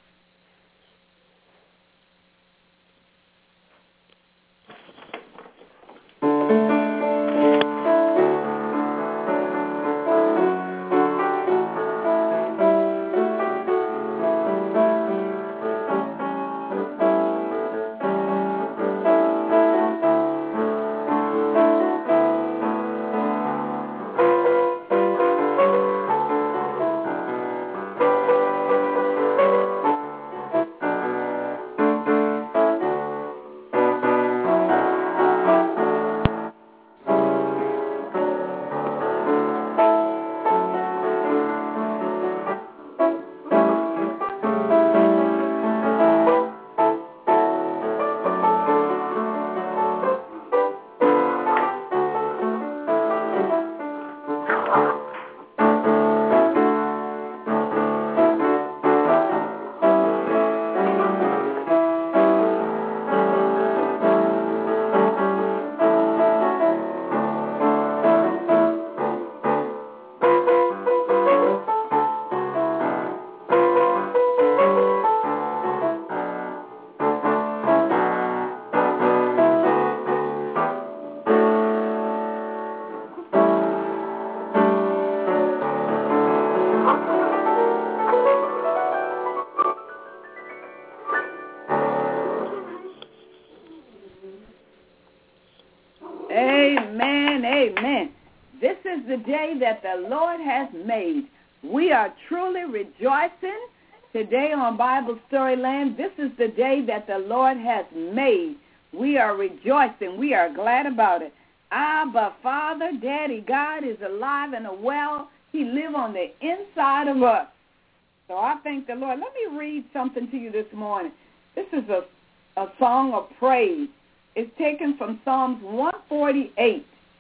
Amen, amen. This is the day that the Lord has made. We are truly rejoicing today on Bible Storyland. This is the day that the Lord has made. We are rejoicing. We are glad about it. Abba, Father, Daddy God is alive and well. He lives on the inside of us. So I thank the Lord. Let me read something to you this morning. This is a, a song of praise. It's taken from Psalms one forty-eight.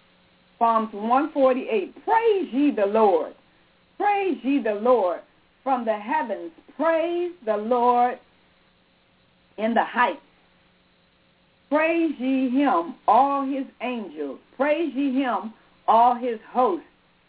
Psalms one forty-eight. Praise ye the Lord. Praise ye the Lord from the heavens. Praise the Lord in the heights. Praise ye him, all his angels. Praise ye him, all his hosts.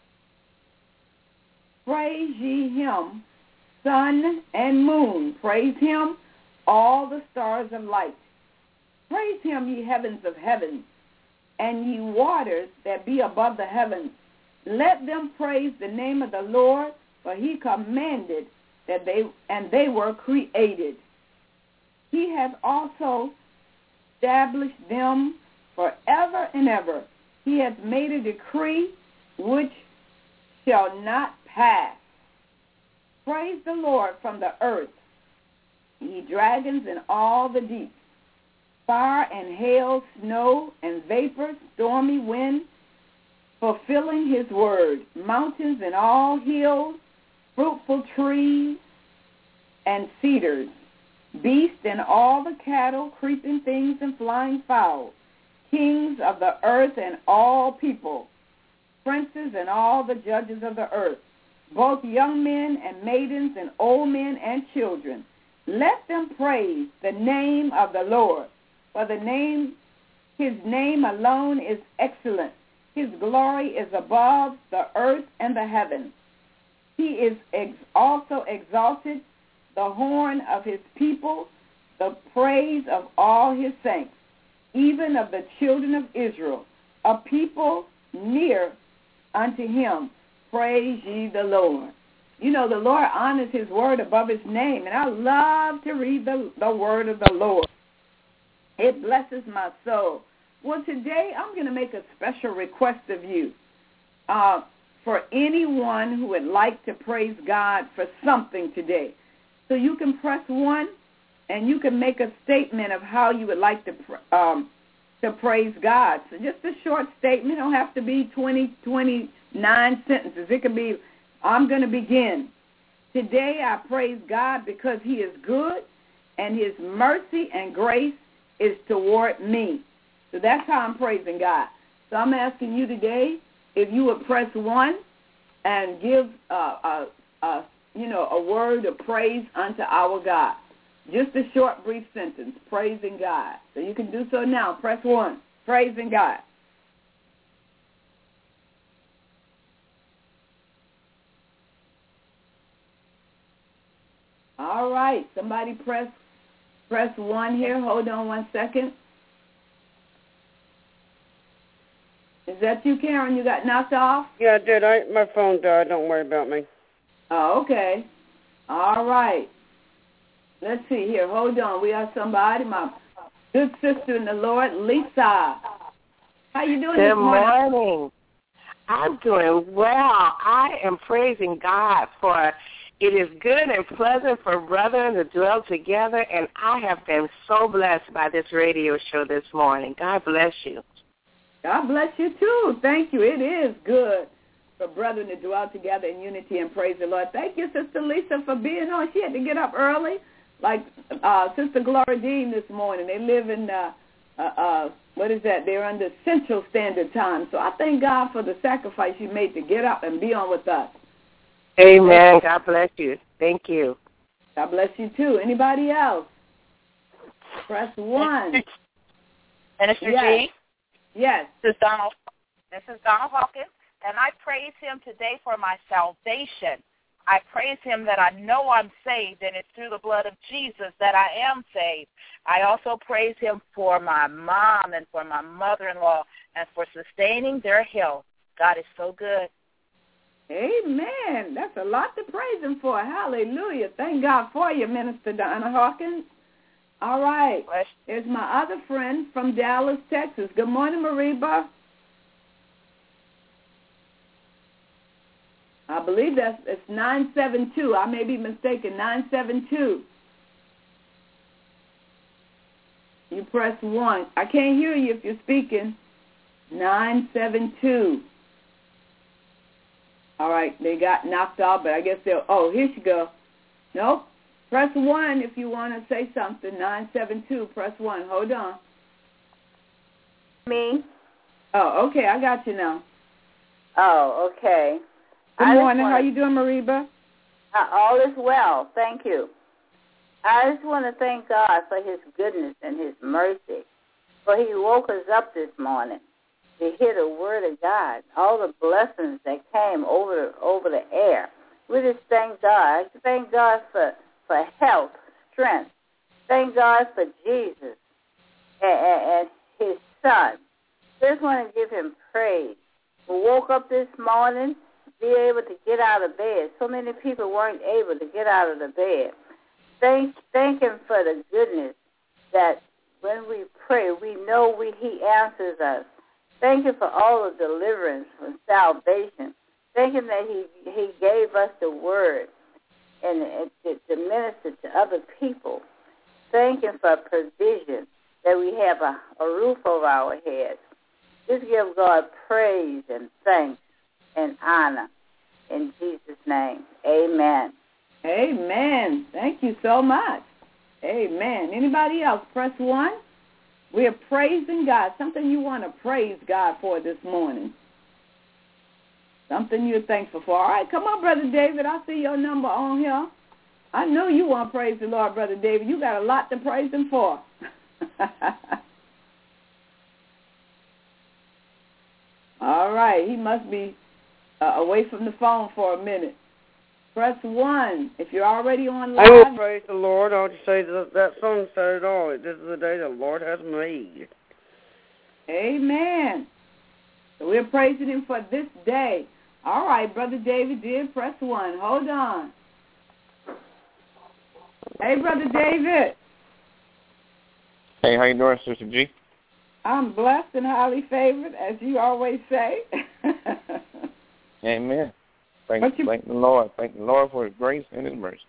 Praise ye him, sun and moon. Praise him, all the stars of light. Praise him, ye heavens of heavens, and ye waters that be above the heavens. Let them praise the name of the Lord, for he commanded, that they and they were created. He has also established them forever and ever. He has made a decree which shall not pass. Praise the Lord from the earth, ye dragons and all the deep, fire and hail, snow and vapor, stormy wind, fulfilling his word, mountains and all hills, fruitful trees and cedars, beasts and all the cattle, creeping things and flying fowl, kings of the earth and all people, princes and all the judges of the earth, both young men and maidens and old men and children. Let them praise the name of the Lord, for the name, his name alone is excellent. His glory is above the earth and the heavens. He is ex- also exalted, the horn of his people, the praise of all his saints, even of the children of Israel, a people near unto him. Praise ye the Lord. You know, the Lord honors his word above his name, and I love to read the, the word of the Lord. It blesses my soul. Well, today I'm going to make a special request of you. Uh, for anyone who would like to praise God for something today. So you can press one, and you can make a statement of how you would like to um, to praise God. So just a short statement. It don't have to be twenty, twenty-nine sentences. It can be, I'm going to begin. Today I praise God because he is good, and his mercy and grace is toward me. So that's how I'm praising God. So I'm asking you today if you would press one and give a, a, a you know a word of praise unto our God. Just a short, brief sentence, praising God. So you can do so now. Press one, praising God. All right, somebody press press one here. Hold on one second. Is that you, Karen? You got knocked off? Yeah, I did. I, my phone died. Don't worry about me. Oh, okay. All right. Let's see here. Hold on. We have somebody, my good sister in the Lord, Lisa. How you doing Good this morning? morning. I'm doing well. I am praising God for it is good and pleasant for brethren to dwell together, and I have been so blessed by this radio show this morning. God bless you. God bless you, too. Thank you. It is good for brethren to dwell together in unity and praise the Lord. Thank you, Sister Lisa, for being on. She had to get up early, like uh, Sister Gloria Dean this morning. They live in, uh, uh, uh, what is that? They're under Central Standard Time. So I thank God for the sacrifice you made to get up and be on with us. Amen. God bless you. Thank you. God bless you, too. Anybody else? Press one. Minister Yes. G? Yes. This is Donald. This is Donald Hawkins, and I praise him today for my salvation. I praise him that I know I'm saved, and it's through the blood of Jesus that I am saved. I also praise him for my mom and for my mother-in-law and for sustaining their health. God is so good. Amen. That's a lot to praise him for. Hallelujah. Thank God for you, Minister Donna Hawkins. All right. Here's my other friend from Dallas, Texas. Good morning, Mariba. I believe that's it's nine seven two. I may be mistaken. nine seven two. You press one. I can't hear you if you're speaking. nine seven two. All right, they got knocked off, but I guess they'll, oh, here she go. Nope. Press one if you want to say something. nine seven two, press one. Hold on. Me? Oh, okay, I got you now. Oh, okay. Good I morning. wanna, How you doing, Mariba? uh, all is well. Thank you. I just want to thank God for his goodness and his mercy, for he woke us up this morning to hear the word of God, all the blessings that came over, over the air. We just thank God. I thank God for, for health, strength. Thank God for Jesus and, and, and his son. Just want to give him praise. We woke up this morning be able to get out of bed. So many people weren't able to get out of the bed. Thank, thank him for the goodness that when we pray, we know we, he answers us. Thank him for all the deliverance from salvation. Thank him that he, he gave us the word and, and to, to minister to other people. Thank him for provision, that we have a, a roof over our heads. Just give God praise and thanks and honor in Jesus' name. Amen. Amen. Thank you so much. Amen. Anybody else? Press one. We're praising God. Something you want to praise God for this morning. Something you're thankful for. All right, come on, Brother David. I see your number on here. I know you want to praise the Lord, Brother David. You got a lot to praise him for. All right. He must be uh, away from the phone for a minute. Press one. If you're already on live. I will praise the Lord. I'll just say that that song said it all. This is the day the Lord has made. Amen. So we're praising him for this day. All right, Brother David did press one. Hold on. Hey, Brother David. Hey, how you doing, Sister G? I'm blessed and highly favored, as you always say. Amen. Thank, you, thank the Lord. Thank the Lord for his grace and his mercy.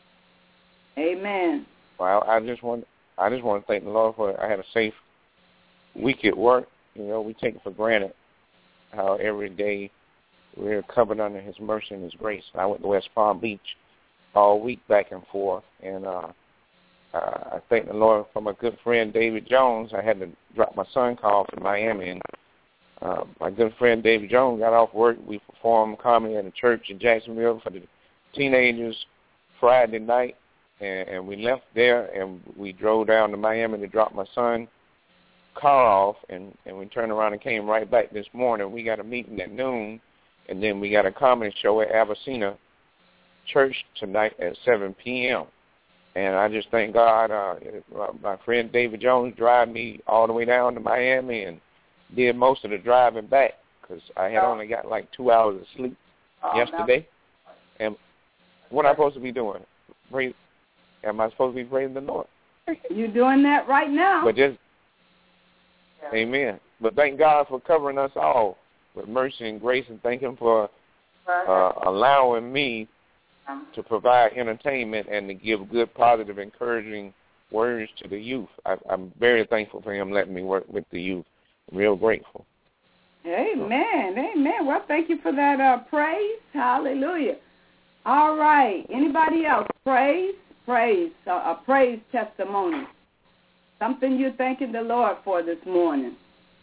Amen. Well, I just want I just want to thank the Lord for I had a safe week at work. You know, we take it for granted how every day we're covered under his mercy and his grace. I went to West Palm Beach all week back and forth, and uh, uh, I thank the Lord for my good friend David Jones. I had to drop my son call from Miami, and uh, my good friend David Jones got off work. We performed comedy at a church in Jacksonville for the teenagers Friday night, and, and we left there, and we drove down to Miami to drop my son car off, and, and we turned around and came right back this morning. We got a meeting at noon, and then we got a comedy show at Avicenna Church tonight at seven p.m. And I just thank God, uh, my friend David Jones drove me all the way down to Miami and did most of the driving back because I had only got like two hours of sleep oh, yesterday. No. And what am I supposed to be doing? Praise, am I supposed to be praising the Lord? You're doing that right now. But just, yeah. Amen. But thank God for covering us all with mercy and grace, and thank him for uh, allowing me to provide entertainment and to give good, positive, encouraging words to the youth. I, I'm very thankful for him letting me work with the youth. Real grateful. Amen. Amen. Well, thank you for that uh, praise. Hallelujah. All right. Anybody else? Praise? Praise. Uh, a praise testimony. Something you're thanking the Lord for this morning.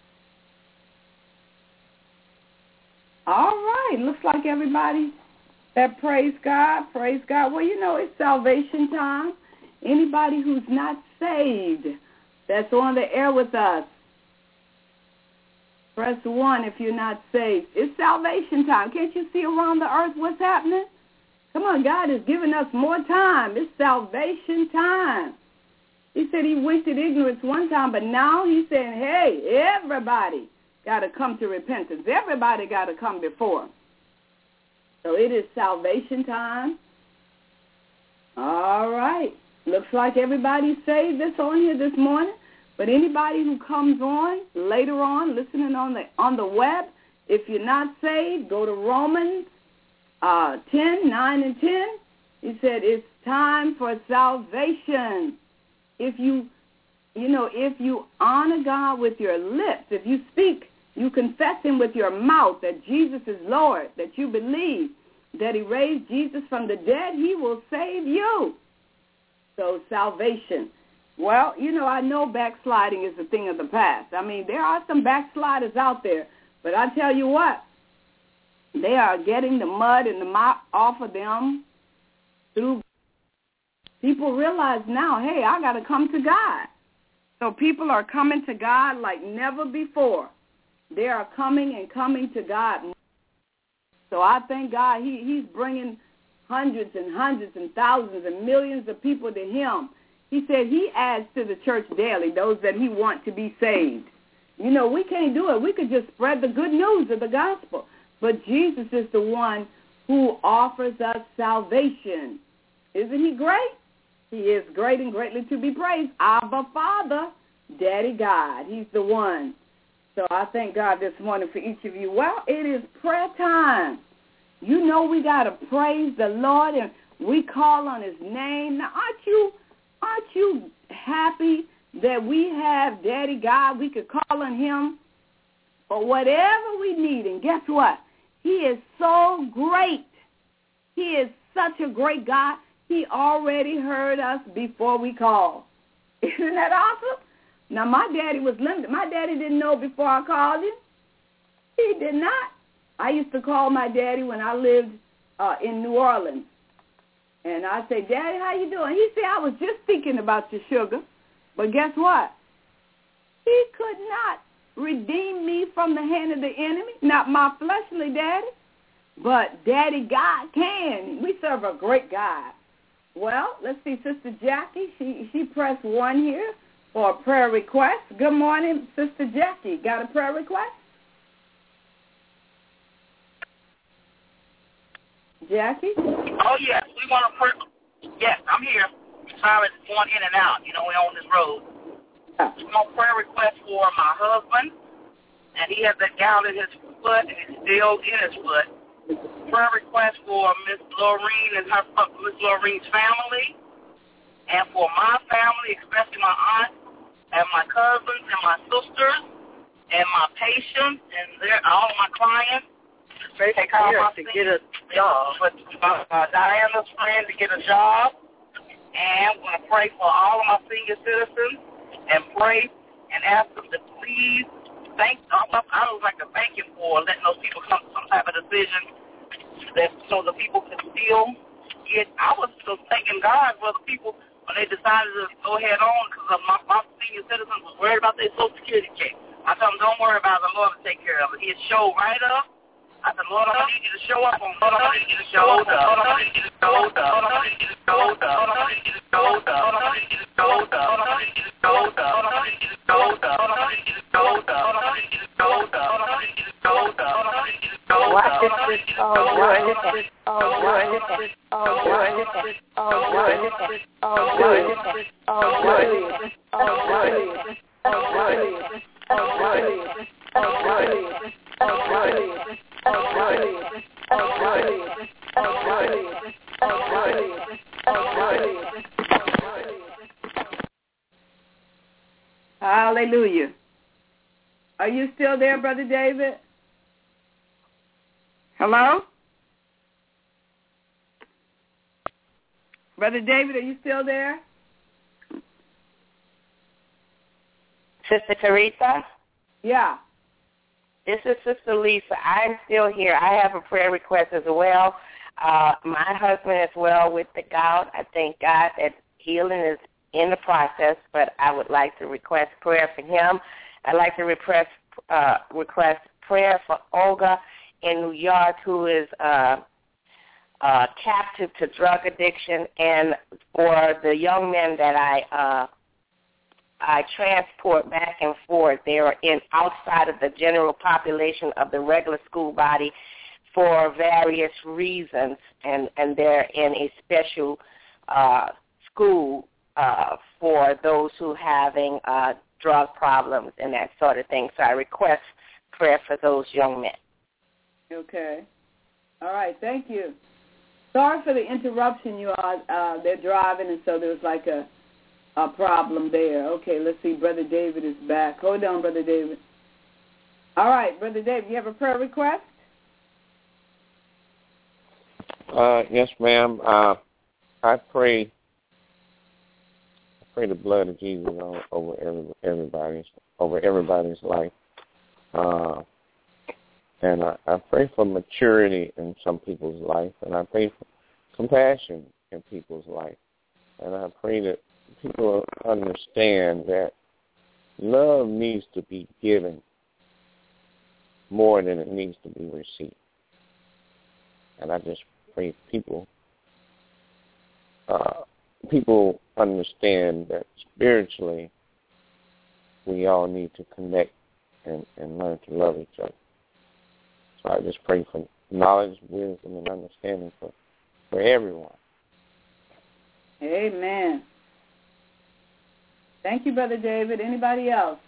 All right. Looks like everybody that praise God, praise God. Well, you know, it's salvation time. Anybody who's not saved that's on the air with us, press one if you're not saved. It's salvation time. Can't you see around the earth what's happening? Come on, God is giving us more time. It's salvation time. He said he winked at ignorance one time, but now he's saying, hey, everybody got to come to repentance. Everybody got to come before him. So it is salvation time. All right. Looks like everybody's saved that's on here this morning. But anybody who comes on later on, listening on the on the web, if you're not saved, go to Romans uh, ten, nine and ten. He said it's time for salvation. If you, you know, if you honor God with your lips, if you speak, you confess him with your mouth that Jesus is Lord, that you believe that he raised Jesus from the dead, he will save you. So salvation. Well, you know, I know backsliding is a thing of the past. I mean, there are some backsliders out there, but I tell you what, they are getting the mud and the mop off of them through. People realize now, hey, I got to come to God. So people are coming to God like never before. They are coming and coming to God. So I thank God he, he's bringing hundreds and hundreds and thousands and millions of people to him. He said he adds to the church daily those that he wants to be saved. You know, we can't do it. We could just spread the good news of the gospel. but Jesus is the one who offers us salvation. Isn't he great? He is great and greatly to be praised. Abba Father, Daddy God. He's the one. So I thank God this morning for each of you. Well, it is prayer time. You know we got to praise the Lord, and we call on his name. Now, aren't you, aren't you happy that we have Daddy God? We could call on him for whatever we need. And guess what? He is so great. He is such a great God. He already heard us before we called. Isn't that awesome? Now, my daddy was limited. My daddy didn't know before I called him. He did not. I used to call my daddy when I lived uh, in New Orleans. And I'd say, Daddy, how you doing? He'd say, I was just thinking about your sugar. But guess what? He could not redeem me from the hand of the enemy. Not my fleshly daddy, but Daddy God can. We serve a great God. Well, let's see, Sister Jackie. She, she pressed one here for a prayer request. Good morning, Sister Jackie. Got a prayer request? Jackie? Oh, yes. We want to pray. Yes, I'm here. Sorry, it's going in and out. You know, we're on this road. Yeah. We want prayer request for my husband, and he has that gout in his foot, and it's still in his foot. Prayer request for Miss Lorene and her Miss Lorene's family, and for my family, especially my aunt and my cousins and my sisters and my patients and their, all of my clients. Take care to get a job. But uh, Diana's friend to get a job, and we're going to pray for all of my senior citizens and pray and ask them to please thank. I was like to thank him for letting those people come to some type of decision that so the people could still get. I was still thanking God for the people when they decided to go ahead on because my, my senior citizens was worried about their Social Security check. I told them, don't worry about it. The Lord will take care of it. He'd show right up. I said, Lord, I'm going to need you to show up on Lord, I'm going to need you to show up. Lord, I'm going to need you to show up. Lord, I'm going to need you to show up. Lord, I'm going to need you to show up. Lord, I'm going to need you to show up. Lord, I'm going to need you to show up. Lord, I'm going to need you to show up. Lord, I'm going to need you to show up. Lord, I'm going to need you to show up. Lord, I'm going to need you to show up. Lord, I'm going to need you to show up. What is this? Oh, what is this? Oh, what is this? Oh, what is this? Oh, what is this? Oh, what is this? Oh, what is this? Oh, what is this? Oh, what is this? Oh, what is this? Oh, what is this? Oh, what is this? Oh, what is this? Oh, what is this? Oh, what is this? Oh, what is this? Oh, what is this? Oh, what is this? Hallelujah. Are you still there, Brother David? Hello? Brother David, are you still there? Sister Teresa? Yeah. This is Sister Lisa. I'm still here. I have a prayer request as well. Uh, my husband as well with the gout. I thank God that healing is in the process, but I would like to request prayer for him. I'd like to request, uh, request prayer for Olga in New York, who is uh, uh, captive to drug addiction, and for the young men that I uh, I transport back and forth. They are in outside of the general population of the regular school body for various reasons, and, and they're in a special uh, school uh, for those who are having uh, drug problems and that sort of thing. So I request prayer for those young men. Okay. All right. Thank you. Sorry for the interruption, you all. Uh, they're driving, and so there was like a a problem there. Okay, let's see. Brother David is back. Hold on, Brother David. All right, Brother David, you have a prayer request? Uh, yes, ma'am. Uh, I pray, I pray the blood of Jesus on, over every, everybody's over everybody's life, uh, and I, I pray for maturity in some people's life, and I pray for compassion in people's life, and I pray that people understand that love needs to be given more than it needs to be received. And I just pray people uh, people understand that spiritually we all need to connect and, and learn to love each other. So I just pray for knowledge, wisdom, and understanding for, for everyone. Amen. Thank you, Brother David. Anybody else?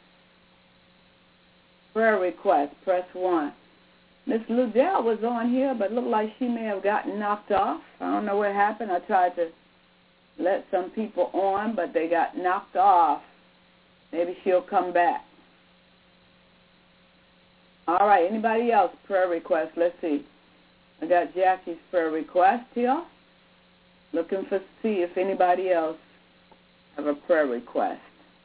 Prayer request, press one. Miss Ludell was on here, but looked like she may have gotten knocked off. I don't know what happened. I tried to let some people on, but they got knocked off. Maybe she'll come back. All right, anybody else? Prayer request. Let's see. I got Jackie's prayer request here. Looking for see if anybody else have a prayer request.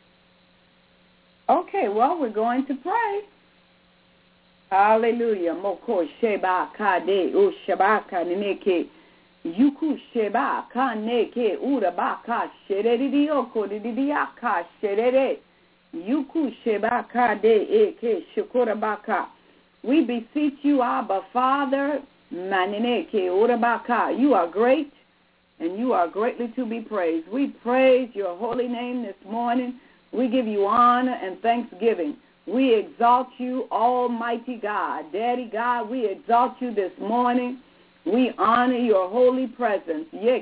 Okay, well, we're going to pray. Hallelujah. Moko sheba kade u shabaka neke yuku sheba kaneke urabaka shereri oko didiaka sherere yuku sheba kade eke shukurabaka. We beseech you, Abba Father, maneneke urabaka. You are great and you are greatly to be praised. We praise your holy name this morning. We give you honor and thanksgiving. We exalt you, Almighty God. Daddy God, we exalt you this morning. We honor your holy presence. There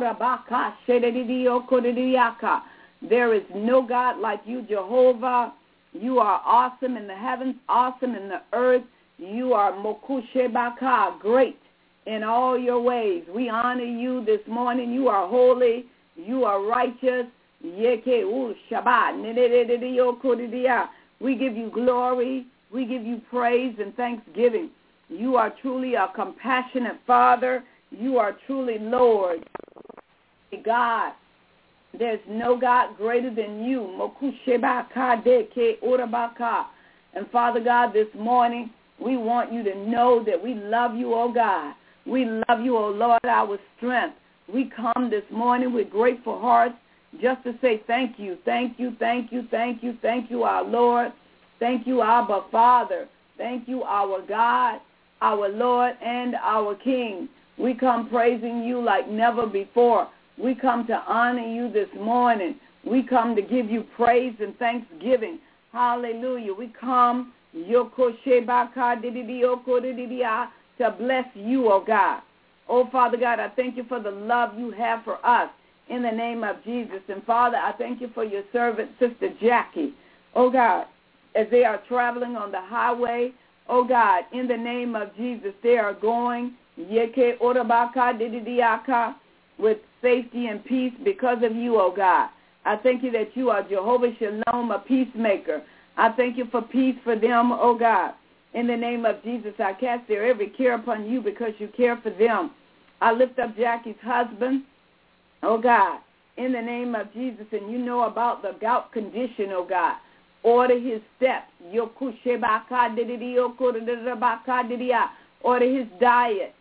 is no God like you, Jehovah. You are awesome in the heavens, awesome in the earth. You are Mokushebaka, great in all your ways. We honor you this morning. You are holy. You are righteous. We give you glory. We give you praise and thanksgiving. You are truly a compassionate Father. You are truly Lord. God, there's no God greater than you. And Father God, this morning, we want you to know that we love you, oh God. We love you, oh Lord, our strength. We come this morning with grateful hearts just to say thank you, thank you, thank you, thank you, thank you, our Lord. Thank you, Abba Father. Thank you, our God, our Lord, and our King. We come praising you like never before. We come to honor you this morning. We come to give you praise and thanksgiving. Hallelujah. We come to bless you, oh God. Oh, Father God, I thank you for the love you have for us in the name of Jesus. And, Father, I thank you for your servant, Sister Jackie. Oh, God, as they are traveling on the highway, oh, God, in the name of Jesus, they are going with safety and peace because of you, oh, God. I thank you that you are Jehovah Shalom, a peacemaker. I thank you for peace for them, oh, God. In the name of Jesus, I cast their every care upon you because you care for them. I lift up Jackie's husband, oh, God, in the name of Jesus, and you know about the gout condition, oh, God. Order his steps. Order his diet.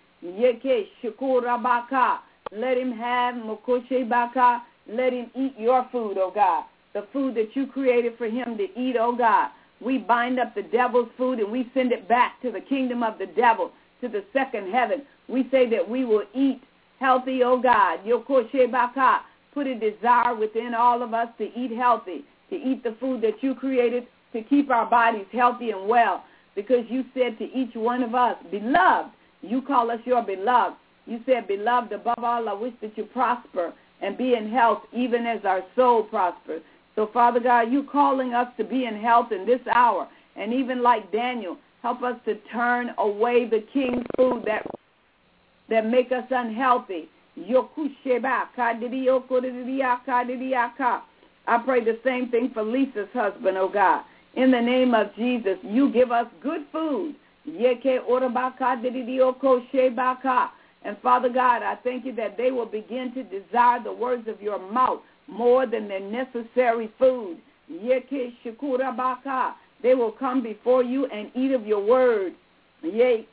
Let him have, let him eat your food, oh, God, the food that you created for him to eat, oh, God. We bind up the devil's food and we send it back to the kingdom of the devil, to the second heaven. We say that we will eat healthy, oh God. Put a desire within all of us to eat healthy, to eat the food that you created to keep our bodies healthy and well, because you said to each one of us, beloved, you call us your beloved. You said, beloved, above all, I wish that you prosper and be in health even as our soul prospers. So, Father God, you're calling us to be in health in this hour. And even like Daniel, help us to turn away the king's food that that make us unhealthy. I pray the same thing for Lisa's husband, oh God. In the name of Jesus, you give us good food. And Father God, I thank you that they will begin to desire the words of your mouth more than their necessary food. They will come before you and eat of your word, which is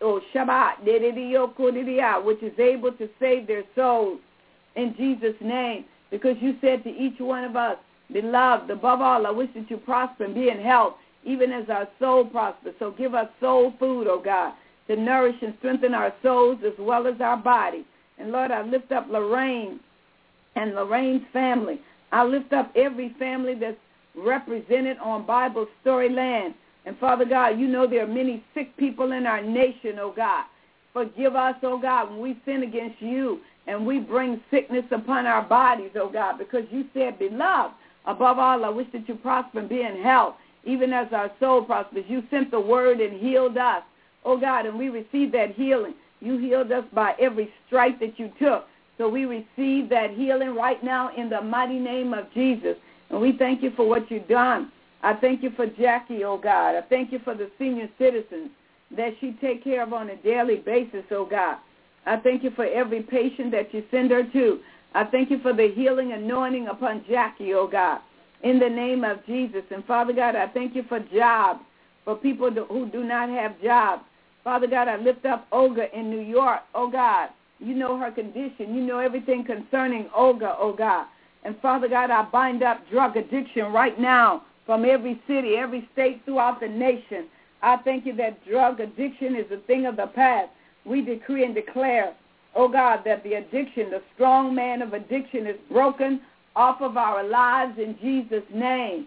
able to save their souls. In Jesus' name, because you said to each one of us, beloved, above all, I wish that you prosper and be in health, even as our soul prospers. So give us soul food, oh God, to nourish and strengthen our souls as well as our body. And Lord, I lift up Lorraine and Lorraine's family. I lift up every family that's represented on Bible Storyland. And, Father God, you know there are many sick people in our nation, oh God. Forgive us, oh God, when we sin against you and we bring sickness upon our bodies, oh God, because you said, beloved, above all, I wish that you prosper and be in health, even as our soul prospers. You sent the word and healed us, oh God, and we received that healing. You healed us by every stripe that you took. So we receive that healing right now in the mighty name of Jesus. And we thank you for what you've done. I thank you for Jackie, oh God. I thank you for the senior citizens that she take care of on a daily basis, oh God. I thank you for every patient that you send her to. I thank you for the healing anointing upon Jackie, oh God, in the name of Jesus. And Father God, I thank you for jobs, for people who do not have jobs. Father God, I lift up Olga in New York, oh God. You know her condition. You know everything concerning Olga, oh God. And Father God, I bind up drug addiction right now from every city, every state throughout the nation. I thank you that drug addiction is a thing of the past. We decree and declare, oh God, that the addiction, the strong man of addiction is broken off of our lives in Jesus' name.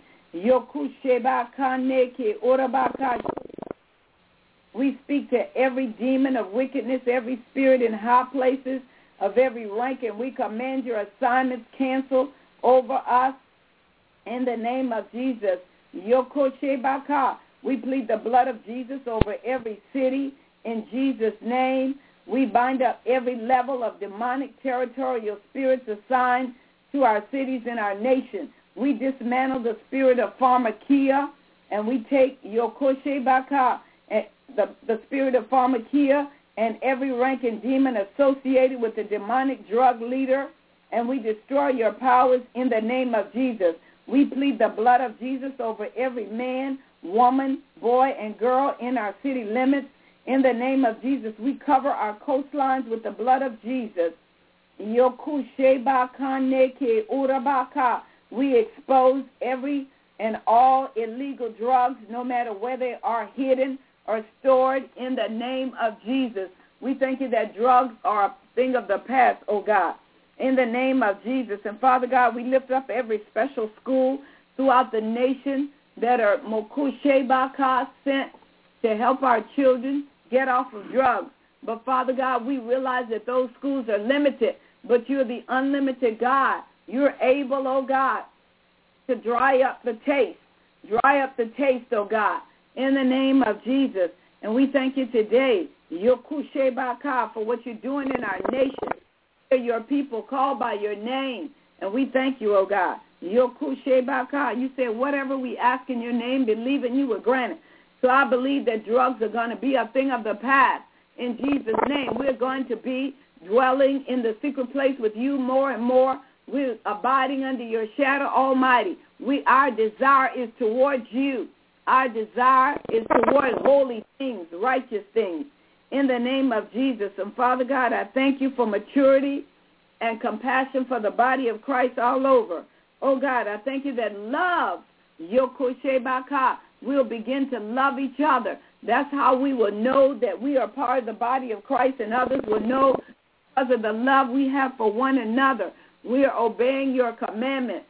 We speak to every demon of wickedness, every spirit in high places of every rank, and we command your assignments canceled over us in the name of Jesus. We plead the blood of Jesus over every city in Jesus' name. We bind up every level of demonic territorial spirits assigned to our cities and our nation. We dismantle the spirit of pharmakia, and we take Yokoshebaka, the, the spirit of pharmakia, and every rank and demon associated with the demonic drug leader, and we destroy your powers in the name of Jesus. We plead the blood of Jesus over every man, woman, boy, and girl in our city limits. In the name of Jesus, we cover our coastlines with the blood of Jesus. We expose every and all illegal drugs, no matter where they are hidden or stored, in the name of Jesus. We thank you that drugs are a thing of the past, oh God, in the name of Jesus. And Father God, we lift up every special school throughout the nation that are Mokushebaka sent to help our children get off of drugs. But Father God, we realize that those schools are limited, but you're the unlimited God. You're able, oh God, to dry up the taste. Dry up the taste, oh God, in the name of Jesus. And we thank you today, Yokushebaka, for what you're doing in our nation. Your people called by your name. And we thank you, oh God. Yokushebaka. You said whatever we ask in your name, believe in you will grant it. So I believe that drugs are going to be a thing of the past. In Jesus' name, we're going to be dwelling in the secret place with you more and more. We're abiding under your shadow, Almighty. We, our desire is towards you. Our desire is towards holy things, righteous things, in the name of Jesus. And Father God, I thank you for maturity and compassion for the body of Christ all over. Oh God, I thank you that love, Yokoshebaka, we'll begin to love each other. That's how we will know that we are part of the body of Christ, and others will know because of the love we have for one another. We are obeying your commandments.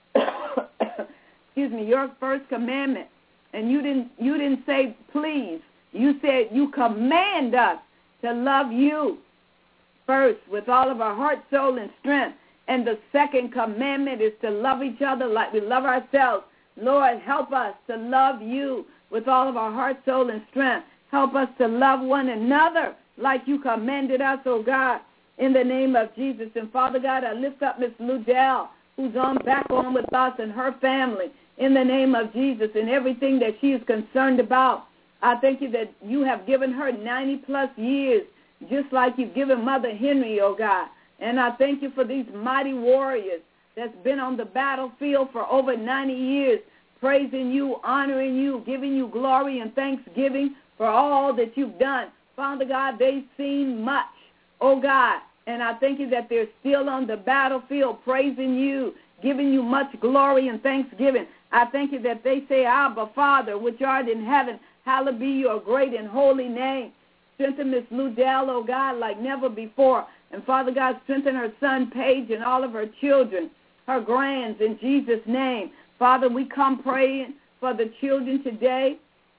Excuse me, your first commandment. And you didn't you didn't say please. You said you command us to love you first with all of our heart, soul, and strength. And the second commandment is to love each other like we love ourselves. Lord, help us to love you with all of our heart, soul, and strength. Help us to love one another like you commanded us, oh God, in the name of Jesus. And Father God, I lift up Miss Ludell, who's on back on with us and her family, in the name of Jesus, and everything that she is concerned about. I thank you that you have given her ninety plus years, just like you've given Mother Henry, oh God. And I thank you for these mighty warriors that's been on the battlefield for over ninety years, praising you, honoring you, giving you glory and thanksgiving for all that you've done. Father God, they've seen much, oh God, and I thank you that they're still on the battlefield praising you, giving you much glory and thanksgiving. I thank you that they say, Abba, Father, which art in heaven, hallowed be your great and holy name. Strengthen Miss Ludell, oh God, like never before. And Father God, strengthen her son, Paige, and all of her children, her grands, in Jesus' name. Father, we come praying for the children today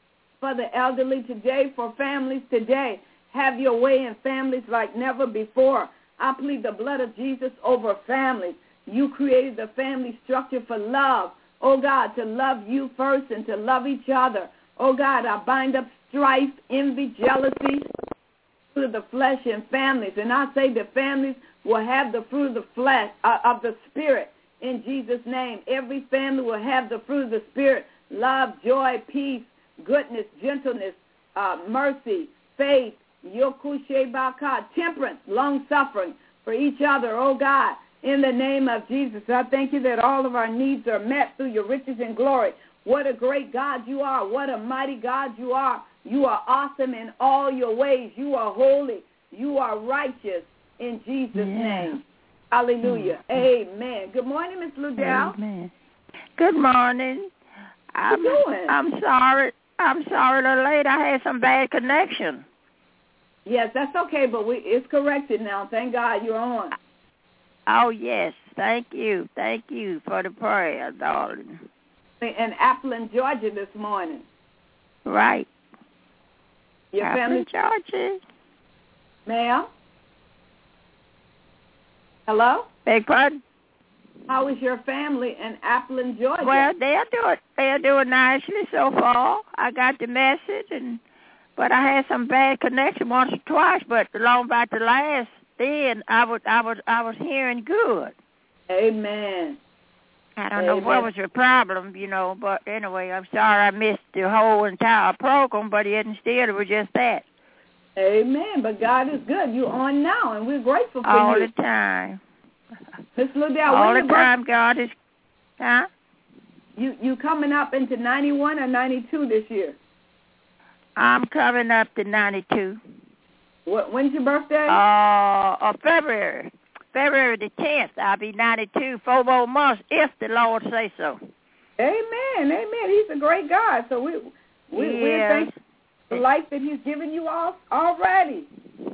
for the elderly today, for families today. Have your way in families like never before. I plead the blood of Jesus over families. You created the family structure for love. Oh, God, to love you first and to love each other. Oh, God, I bind up strife, envy, jealousy, fruit of the flesh in families. And I say the families will have the fruit of the flesh, uh, of the Spirit, in Jesus' name. Every family will have the fruit of the Spirit, love, joy, peace, goodness, gentleness, uh, mercy, faith, yokushe baka, temperance, long-suffering for each other, oh God, in the name of Jesus. I thank you that all of our needs are met through your riches and glory. What a great God you are. What a mighty God you are. You are awesome in all your ways. You are holy. You are righteous in Jesus' yeah. name. Hallelujah. Mm-hmm. Amen. Good morning, Miss Ludell. Amen. Good morning. I'm, What you doing? I'm sorry. I'm sorry a little late. I had some bad connection. Yes, that's okay, but we, it's corrected now. Thank God you're on. Oh, yes. Thank you. Thank you for the prayer, darling. In Appleton, Georgia this morning. Right. Your Appleton, family? Georgia. Ma'am? Hello? Beg pardon? How is your family in Appleton, Georgia? Well, they're doing, they're doing nicely so far. I got the message, and but I had some bad connection once or twice, but along about the last then I was I was I was hearing good. Amen. I don't Amen. know what was the problem, you know, but anyway, I'm sorry I missed the whole entire program, but it instead it was just that. Amen. But God is good. You're on now, and we're grateful for All you. All the time. Miss Ludell, all the birth- time God is, huh? You you coming up into ninety-one or ninety-two this year? I'm coming up to ninety-two. What? When's your birthday? Uh, uh February. February the tenth. I'll be ninety-two, four more months, if the Lord say so. Amen. Amen. He's a great God. So we we yes. we're thankful for the life that He's given you all already.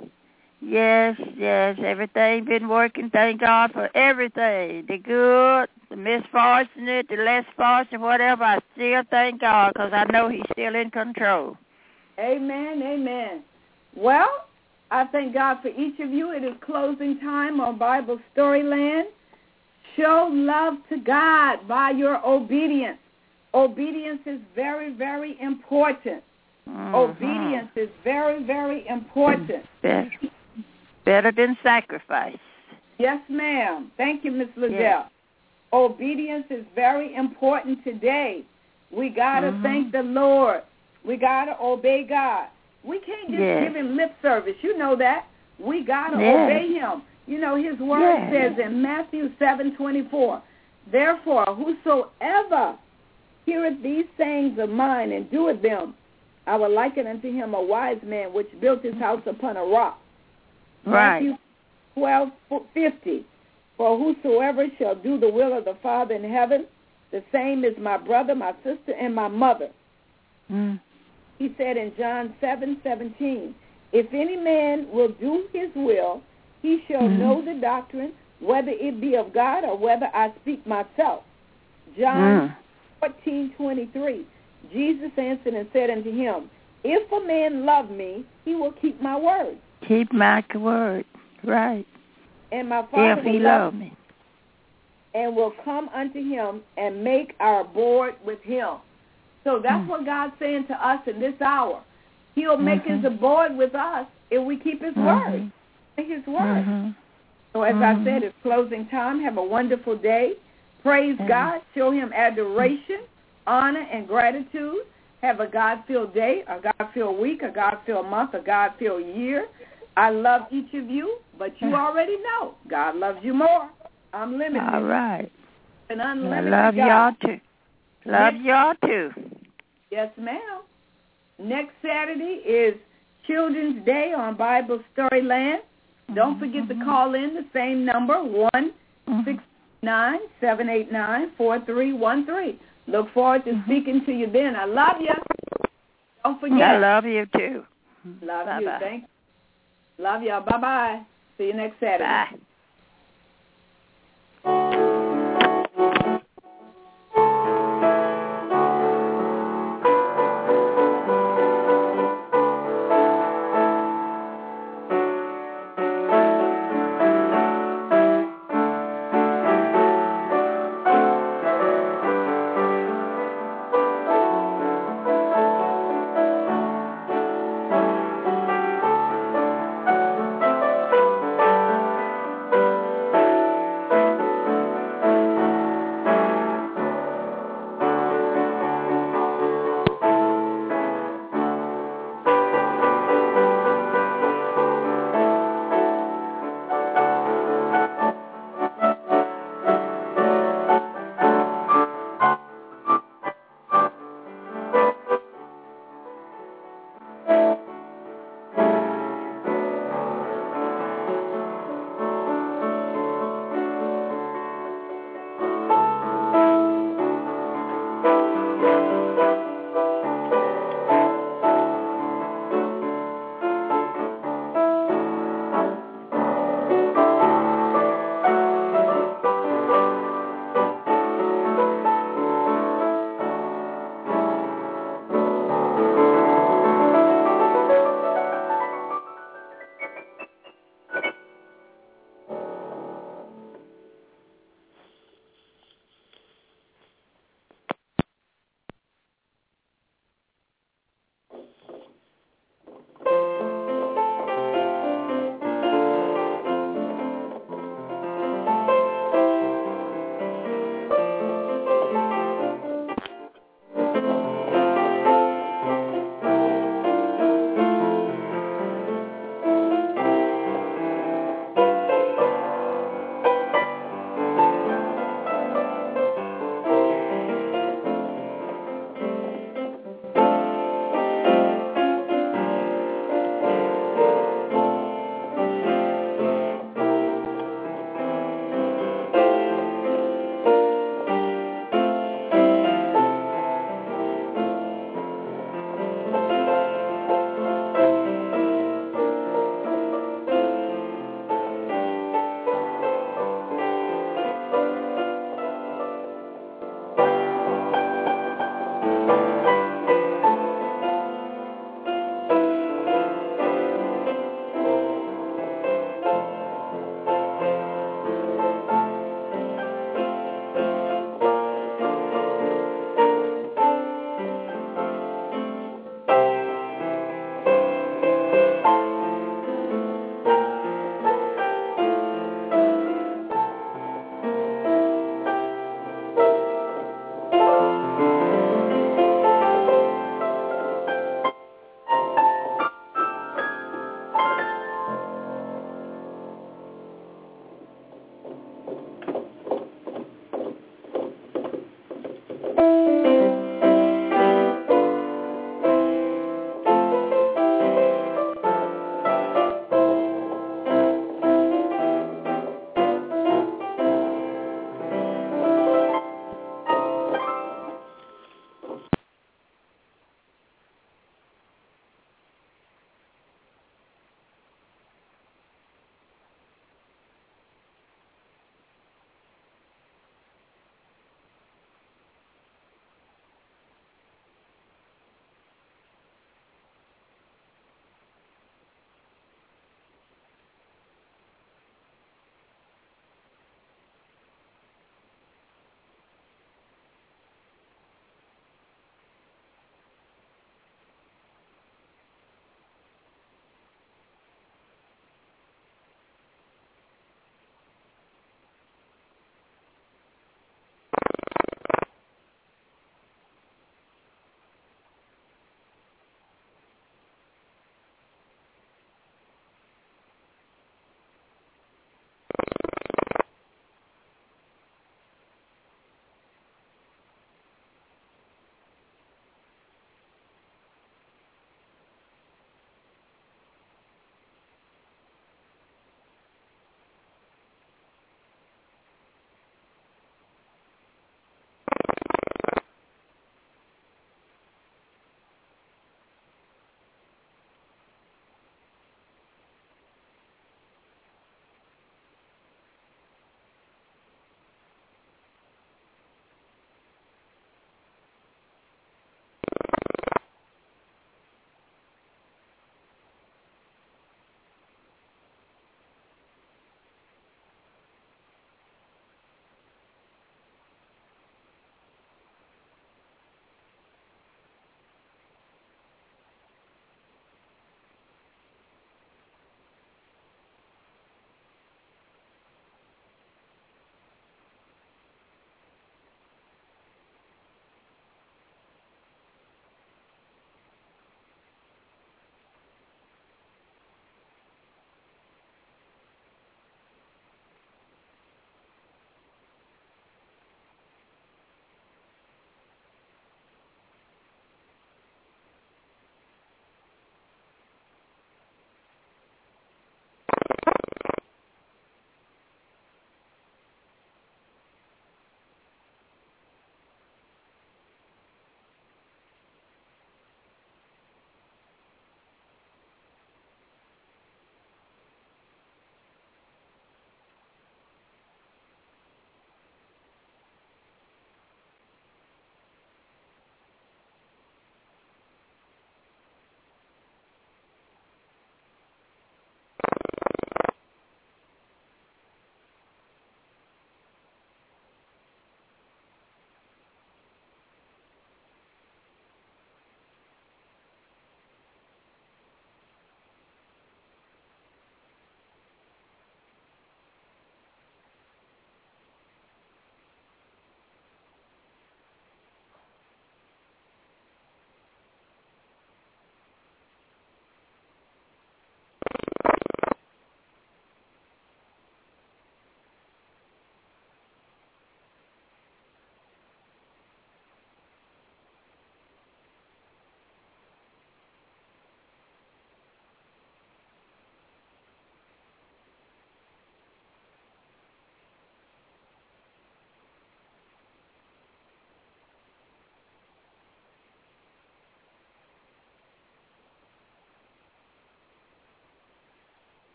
Yes, yes. Everything been working. Thank God for everything. The good, the misfortunate, the less fortunate, whatever. I still thank God because I know He's still in control. Amen. Amen. Well, I thank God for each of you. It is closing time on Bible Storyland. Show love to God by your obedience. Obedience is very, very important. Mm-hmm. Obedience is very, very important. Better, better than sacrifice. Yes, ma'am. Thank you, Miss Liddell. Yes. Obedience is very important today. We got to mm-hmm. thank the Lord. We got to obey God. We can't just yes. give Him lip service. You know that. We got to yes. obey Him. You know, His word yes. says in Matthew seven twenty-four, therefore, whosoever heareth these sayings of mine and doeth them, I will liken unto him a wise man which built his house upon a rock. Right. Matthew twelve fifty, for whosoever shall do the will of the Father in heaven, the same is my brother, my sister, and my mother. Mm. He said in John seven seventeen, if any man will do his will, he shall mm. know the doctrine, whether it be of God or whether I speak myself. John mm. fourteen twenty-three, Jesus answered and said unto him, if a man love me, he will keep my word. Keep my word, right. And my Father if he love love me. And will come unto him and make our board with him. So that's mm. what God's saying to us in this hour. He'll make mm-hmm. his abode with us if we keep his mm-hmm. word. His word. Mm-hmm. So as mm-hmm. I said, it's closing time. Have a wonderful day. Praise mm-hmm. God. Show him adoration, honor, and gratitude. Have a God-filled day, a God-filled week, a God-filled month, a God-filled year. I love each of you, but you already know God loves you more. I'm limited. All right. An unlimited I love God. y'all too. Love Next, y'all too. Yes, ma'am. Next Saturday is Children's Day on Bible Storyland. Don't forget mm-hmm. to call in the same number, one six nine, seven eight nine, four three one three. Look forward to mm-hmm. speaking to you then. I love you. Don't forget. I love you too. Love Bye-bye. you. Thank you. Love y'all. Bye-bye. See you next Saturday. Bye.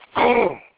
Oh.